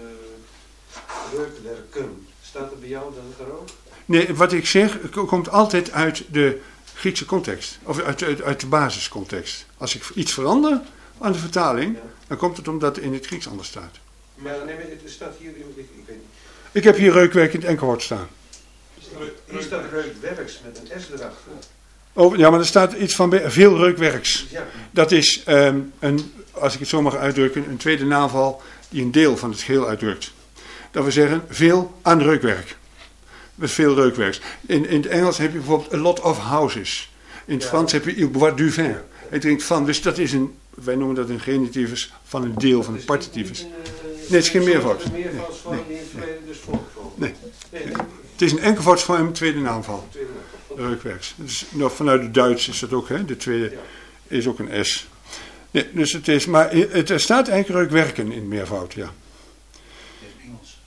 S4: reukwerken. Staat er bij jou dan ook?
S1: Nee, wat ik zeg, komt altijd uit de Griekse context. Of uit de basiscontext. Als ik iets verander aan de vertaling,
S4: Ja.
S1: dan komt het omdat het in het Grieks anders staat.
S4: Maar nee, het staat hier, ik weet niet.
S1: Ik heb hier reukwerk in het enkelwoord staan.
S4: Hier staat reukwerks met een S erachter.
S1: Oh, ja, maar er staat iets van veel reukwerks.
S4: Ja,
S1: Dat is, als ik het zo mag uitdrukken, een tweede naamval die een deel van het geheel uitdrukt. Dat wil zeggen, veel aan reukwerk. Met veel reukwerks. In het Engels heb je bijvoorbeeld a lot of houses. In het Frans heb je il boit du vin. Hij drinkt van, dus dat is wij noemen dat een genitivus van een deel van het partitivus. Nee, het is geen meervoud.
S4: Een meervoudsvorm die in het verleden dus voorgekomen.
S1: Nee.
S4: Nee.
S1: Het is een enkelvoudsvorm, tweede naamval.
S4: Tweede naam.
S1: Reukwerks. Dus, nog vanuit het Duits is dat ook, hè? De tweede
S4: Ja.
S1: is ook een S. Nee, dus het is, maar er staat eigenlijk reukwerken in meervoud, ja.
S5: Het is Engels.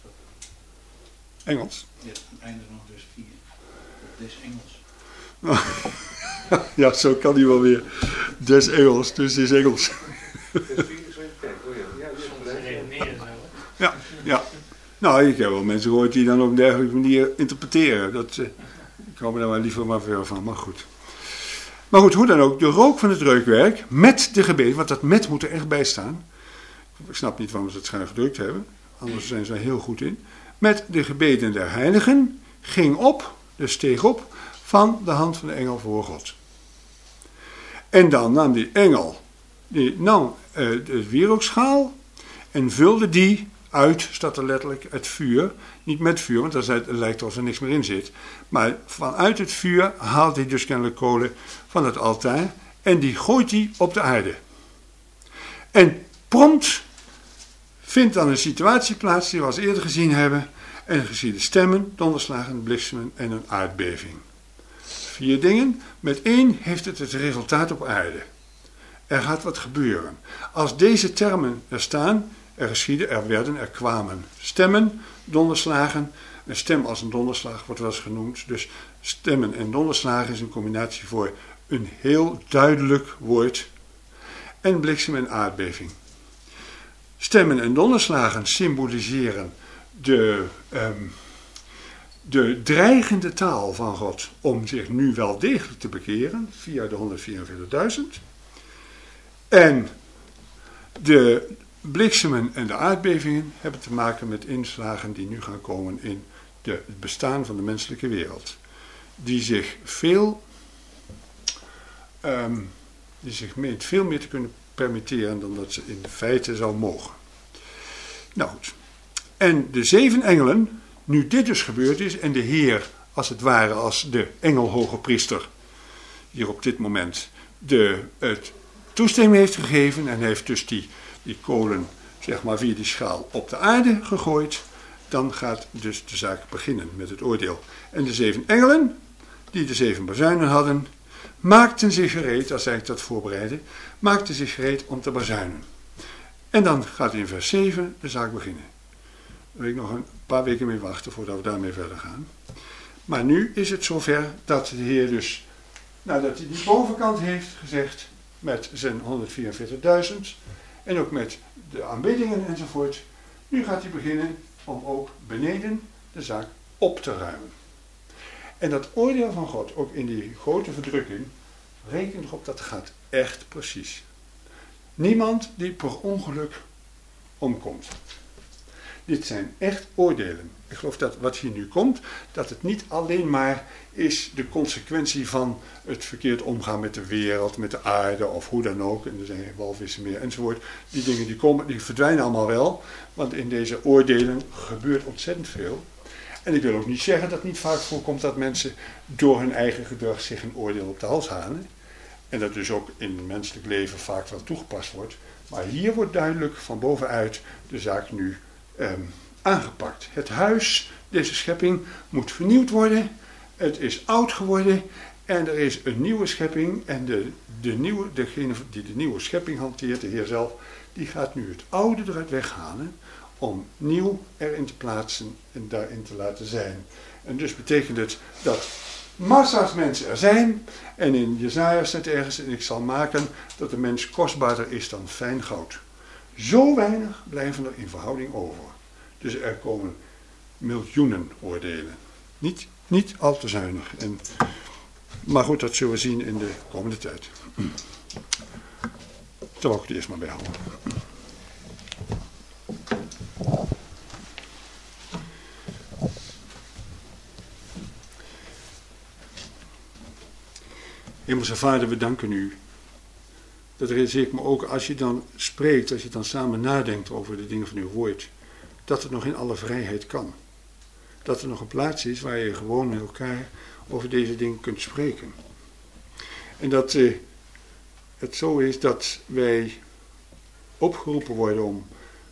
S1: Engels.
S5: Ja, het einde nog dus 4. Het is Engels.
S1: Ja, zo kan hij wel weer. Des Engels, dus het is Engels.
S4: Dus 4 is even kijken. Oh ja, ja, die is
S3: Soms
S4: gelijk.
S3: redeneren zo, hè.
S1: Ja, ja. Nou, ik heb wel mensen gehoord die dan op een dergelijke manier interpreteren. Ik hou me daar maar liever maar veel van, maar goed. Maar goed, hoe dan ook, de rook van het reukwerk met de gebeden, want dat met moet er echt bij staan. Ik snap niet waarom ze het schuin gedrukt hebben, anders zijn ze er heel goed in. Met de gebeden der heiligen ging op, dus steeg op, van de hand van de engel voor God. En dan nam die engel, de wierookschaal en vulde die uit, staat er letterlijk, het vuur. Niet met vuur, want dan lijkt alsof er niks meer in zit. Maar vanuit het vuur haalt hij dus kennelijk kolen van het altaar en die gooit hij op de aarde. En prompt vindt dan een situatie plaats die we als eerder gezien hebben. En er geschieden stemmen, donderslagen, bliksemen en een aardbeving. 4 dingen. Met 1 heeft het resultaat op aarde. Er gaat wat gebeuren. Als deze termen er staan, er geschieden, er werden, er kwamen stemmen, donderslagen. Een stem als een donderslag wordt wel eens genoemd. Dus stemmen en donderslagen is een combinatie voor een heel duidelijk woord. En bliksem en aardbeving. Stemmen en donderslagen symboliseren de dreigende taal van God om zich nu wel degelijk te bekeren via de 144.000. En de bliksemen en de aardbevingen hebben te maken met inslagen die nu gaan komen in het bestaan van de menselijke wereld. Die zich meent veel meer te kunnen permitteren dan dat ze in feite zou mogen. Nou goed. En de 7 engelen, nu dit dus gebeurd is en de Heer als het ware als de engelhoge priester hier op dit moment het toestemming heeft gegeven en heeft dus die kolen zeg maar via die schaal op de aarde gegooid, dan gaat dus de zaak beginnen met het oordeel. En de 7 engelen, die de 7 bazuinen hadden, maakten zich gereed, als ik dat voorbereidde, maakten zich gereed om te bazuinen. En dan gaat in vers 7 de zaak beginnen. Daar wil ik nog een paar weken mee wachten voordat we daarmee verder gaan. Maar nu is het zover dat de Heer dus, nadat hij die bovenkant heeft gezegd, met zijn 144.000 en ook met de aanbiddingen enzovoort, nu gaat hij beginnen om ook beneden de zaak op te ruimen. En dat oordeel van God, ook in die grote verdrukking, rekent erop dat gaat echt precies. Niemand die per ongeluk omkomt. Dit zijn echt oordelen. Ik geloof dat wat hier nu komt, dat het niet alleen maar is de consequentie van het verkeerd omgaan met de wereld, met de aarde of hoe dan ook. En er zijn geen walvissen meer enzovoort. Die dingen die komen, die verdwijnen allemaal wel. Want in deze oordelen gebeurt ontzettend veel. En ik wil ook niet zeggen dat het niet vaak voorkomt dat mensen door hun eigen gedrag zich een oordeel op de hals halen. En dat dus ook in het menselijk leven vaak wel toegepast wordt. Maar hier wordt duidelijk van bovenuit de zaak nu aangepakt. Het huis, deze schepping, moet vernieuwd worden. Het is oud geworden. En er is een nieuwe schepping. En degene die de nieuwe schepping hanteert, de Heer zelf, die gaat nu het oude eruit weghalen om nieuw erin te plaatsen en daarin te laten zijn. En dus betekent het dat massa's mensen er zijn. En in Jesaja staat ergens, en ik zal maken dat de mens kostbaarder is dan fijn goud. Zo weinig blijven er in verhouding over. Dus er komen miljoenen oordelen. Niet al te zuinig. Maar goed, dat zullen we zien in de komende tijd. Daar wil ik het eerst maar bij houden. Hemelse Vader, we danken u. Dat realiseer ik me ook als je dan spreekt, als je dan samen nadenkt over de dingen van uw woord, dat het nog in alle vrijheid kan. Dat er nog een plaats is waar je gewoon met elkaar over deze dingen kunt spreken. En dat het zo is dat wij opgeroepen worden om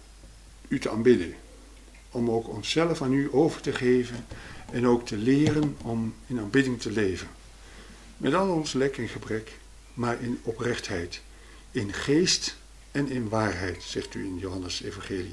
S1: u te aanbidden. Om ook onszelf aan u over te geven en ook te leren om in aanbidding te leven. Met al ons lek en gebrek, maar in oprechtheid. In geest en in waarheid, zegt u in Johannes Evangelie.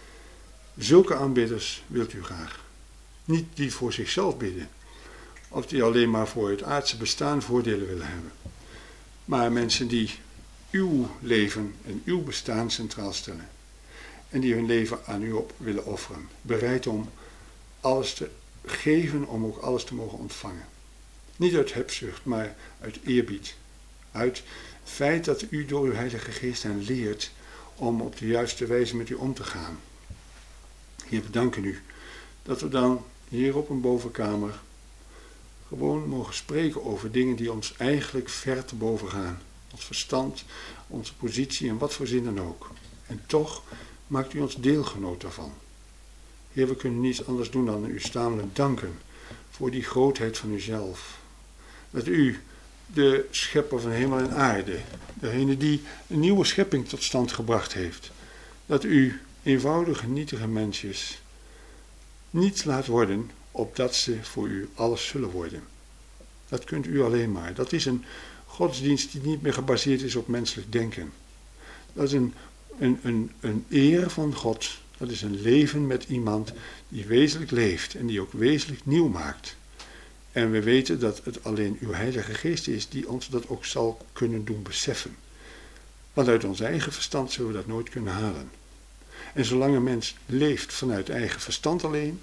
S1: Zulke aanbidders wilt u graag. Niet die voor zichzelf bidden, of die alleen maar voor het aardse bestaan voordelen willen hebben. Maar mensen die uw leven en uw bestaan centraal stellen. En die hun leven aan u op willen offeren. Bereid om alles te geven, om ook alles te mogen ontvangen. Niet uit hebzucht, maar uit eerbied. Uit het feit dat u door uw Heilige Geest hen leert om op de juiste wijze met u om te gaan. Heer, we danken u dat we dan hier op een bovenkamer gewoon mogen spreken over dingen die ons eigenlijk ver te boven gaan. Ons verstand, onze positie en wat voor zin dan ook. En toch maakt u ons deelgenoot daarvan. Heer, we kunnen niets anders doen dan u stamelijk danken voor die grootheid van uzelf. Dat u, de schepper van hemel en aarde, degene die een nieuwe schepping tot stand gebracht heeft, dat u eenvoudige, nietige mensjes niets laat worden, opdat ze voor u alles zullen worden. Dat kunt u alleen maar. Dat is een godsdienst die niet meer gebaseerd is op menselijk denken. Dat is een eer van God. Dat is een leven met iemand die wezenlijk leeft en die ook wezenlijk nieuw maakt. En we weten dat het alleen uw Heilige Geest is die ons dat ook zal kunnen doen beseffen. Want uit ons eigen verstand zullen we dat nooit kunnen halen. En zolang een mens leeft vanuit eigen verstand alleen,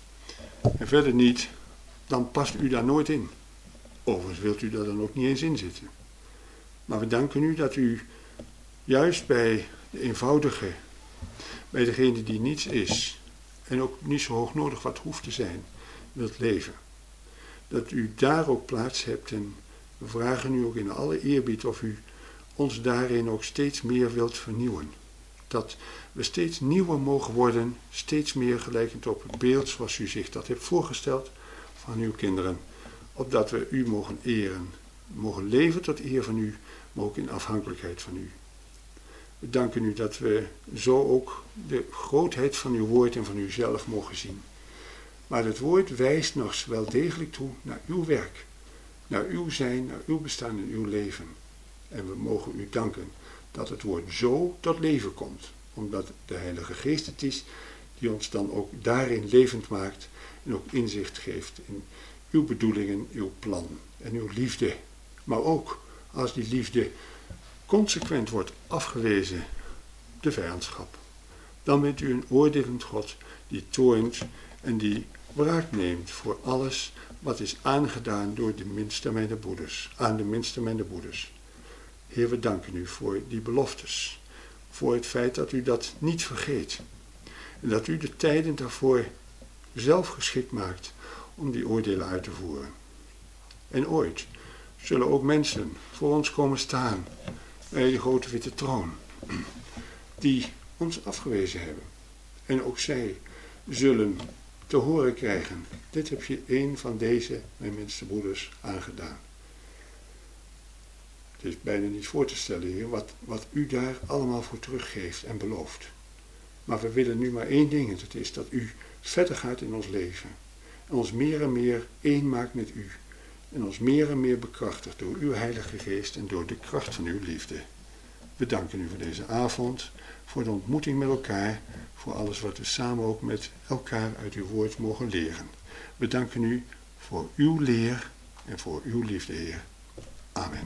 S1: en verder niet, dan past u daar nooit in. Overigens wilt u daar dan ook niet eens in zitten. Maar we danken u dat u juist bij de eenvoudige, bij degene die niets is, en ook niet zo hoog nodig wat hoeft te zijn, wilt leven. Dat u daar ook plaats hebt en we vragen u ook in alle eerbied of u ons daarin ook steeds meer wilt vernieuwen. Dat we steeds nieuwer mogen worden, steeds meer gelijkend op het beeld zoals u zich dat hebt voorgesteld van uw kinderen. Opdat we u mogen eren, mogen leven tot eer van u, maar ook in afhankelijkheid van u. We danken u dat we zo ook de grootheid van uw woord en van uzelf mogen zien. Maar het woord wijst nog wel degelijk toe naar uw werk, naar uw zijn, naar uw bestaan en uw leven. En we mogen u danken dat het woord zo tot leven komt, omdat de Heilige Geest het is die ons dan ook daarin levend maakt en ook inzicht geeft in uw bedoelingen, uw plan en uw liefde. Maar ook als die liefde consequent wordt afgewezen, de vijandschap. Dan bent u een oordelend God die toornt en die wraak neemt voor alles wat is aangedaan door de minste mijner broeders, aan de minste mijner broeders. Heer, we danken u voor die beloftes, voor het feit dat u dat niet vergeet en dat u de tijden daarvoor zelf geschikt maakt om die oordelen uit te voeren. En ooit zullen ook mensen voor ons komen staan bij de grote witte troon, die ons afgewezen hebben. En ook zij zullen te horen krijgen, dit heb je een van deze, mijn minste broeders, aangedaan. Het is bijna niet voor te stellen, Heer, wat u daar allemaal voor teruggeeft en belooft. Maar we willen nu maar één ding, en dat is dat u verder gaat in ons leven. En ons meer en meer één maakt met u. En ons meer en meer bekrachtigt door uw Heilige Geest en door de kracht van uw liefde. We danken u voor deze avond, voor de ontmoeting met elkaar, voor alles wat we samen ook met elkaar uit uw woord mogen leren. We danken u voor uw leer en voor uw liefde, Heer. Amen.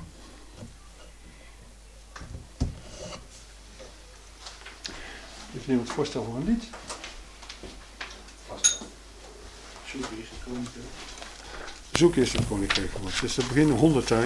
S1: Heeft iemand voorstel voor een lied?
S5: Zoek eerst het koninkrijk.
S1: Zoek eerst het koninkrijk van God. Dus we beginnen 100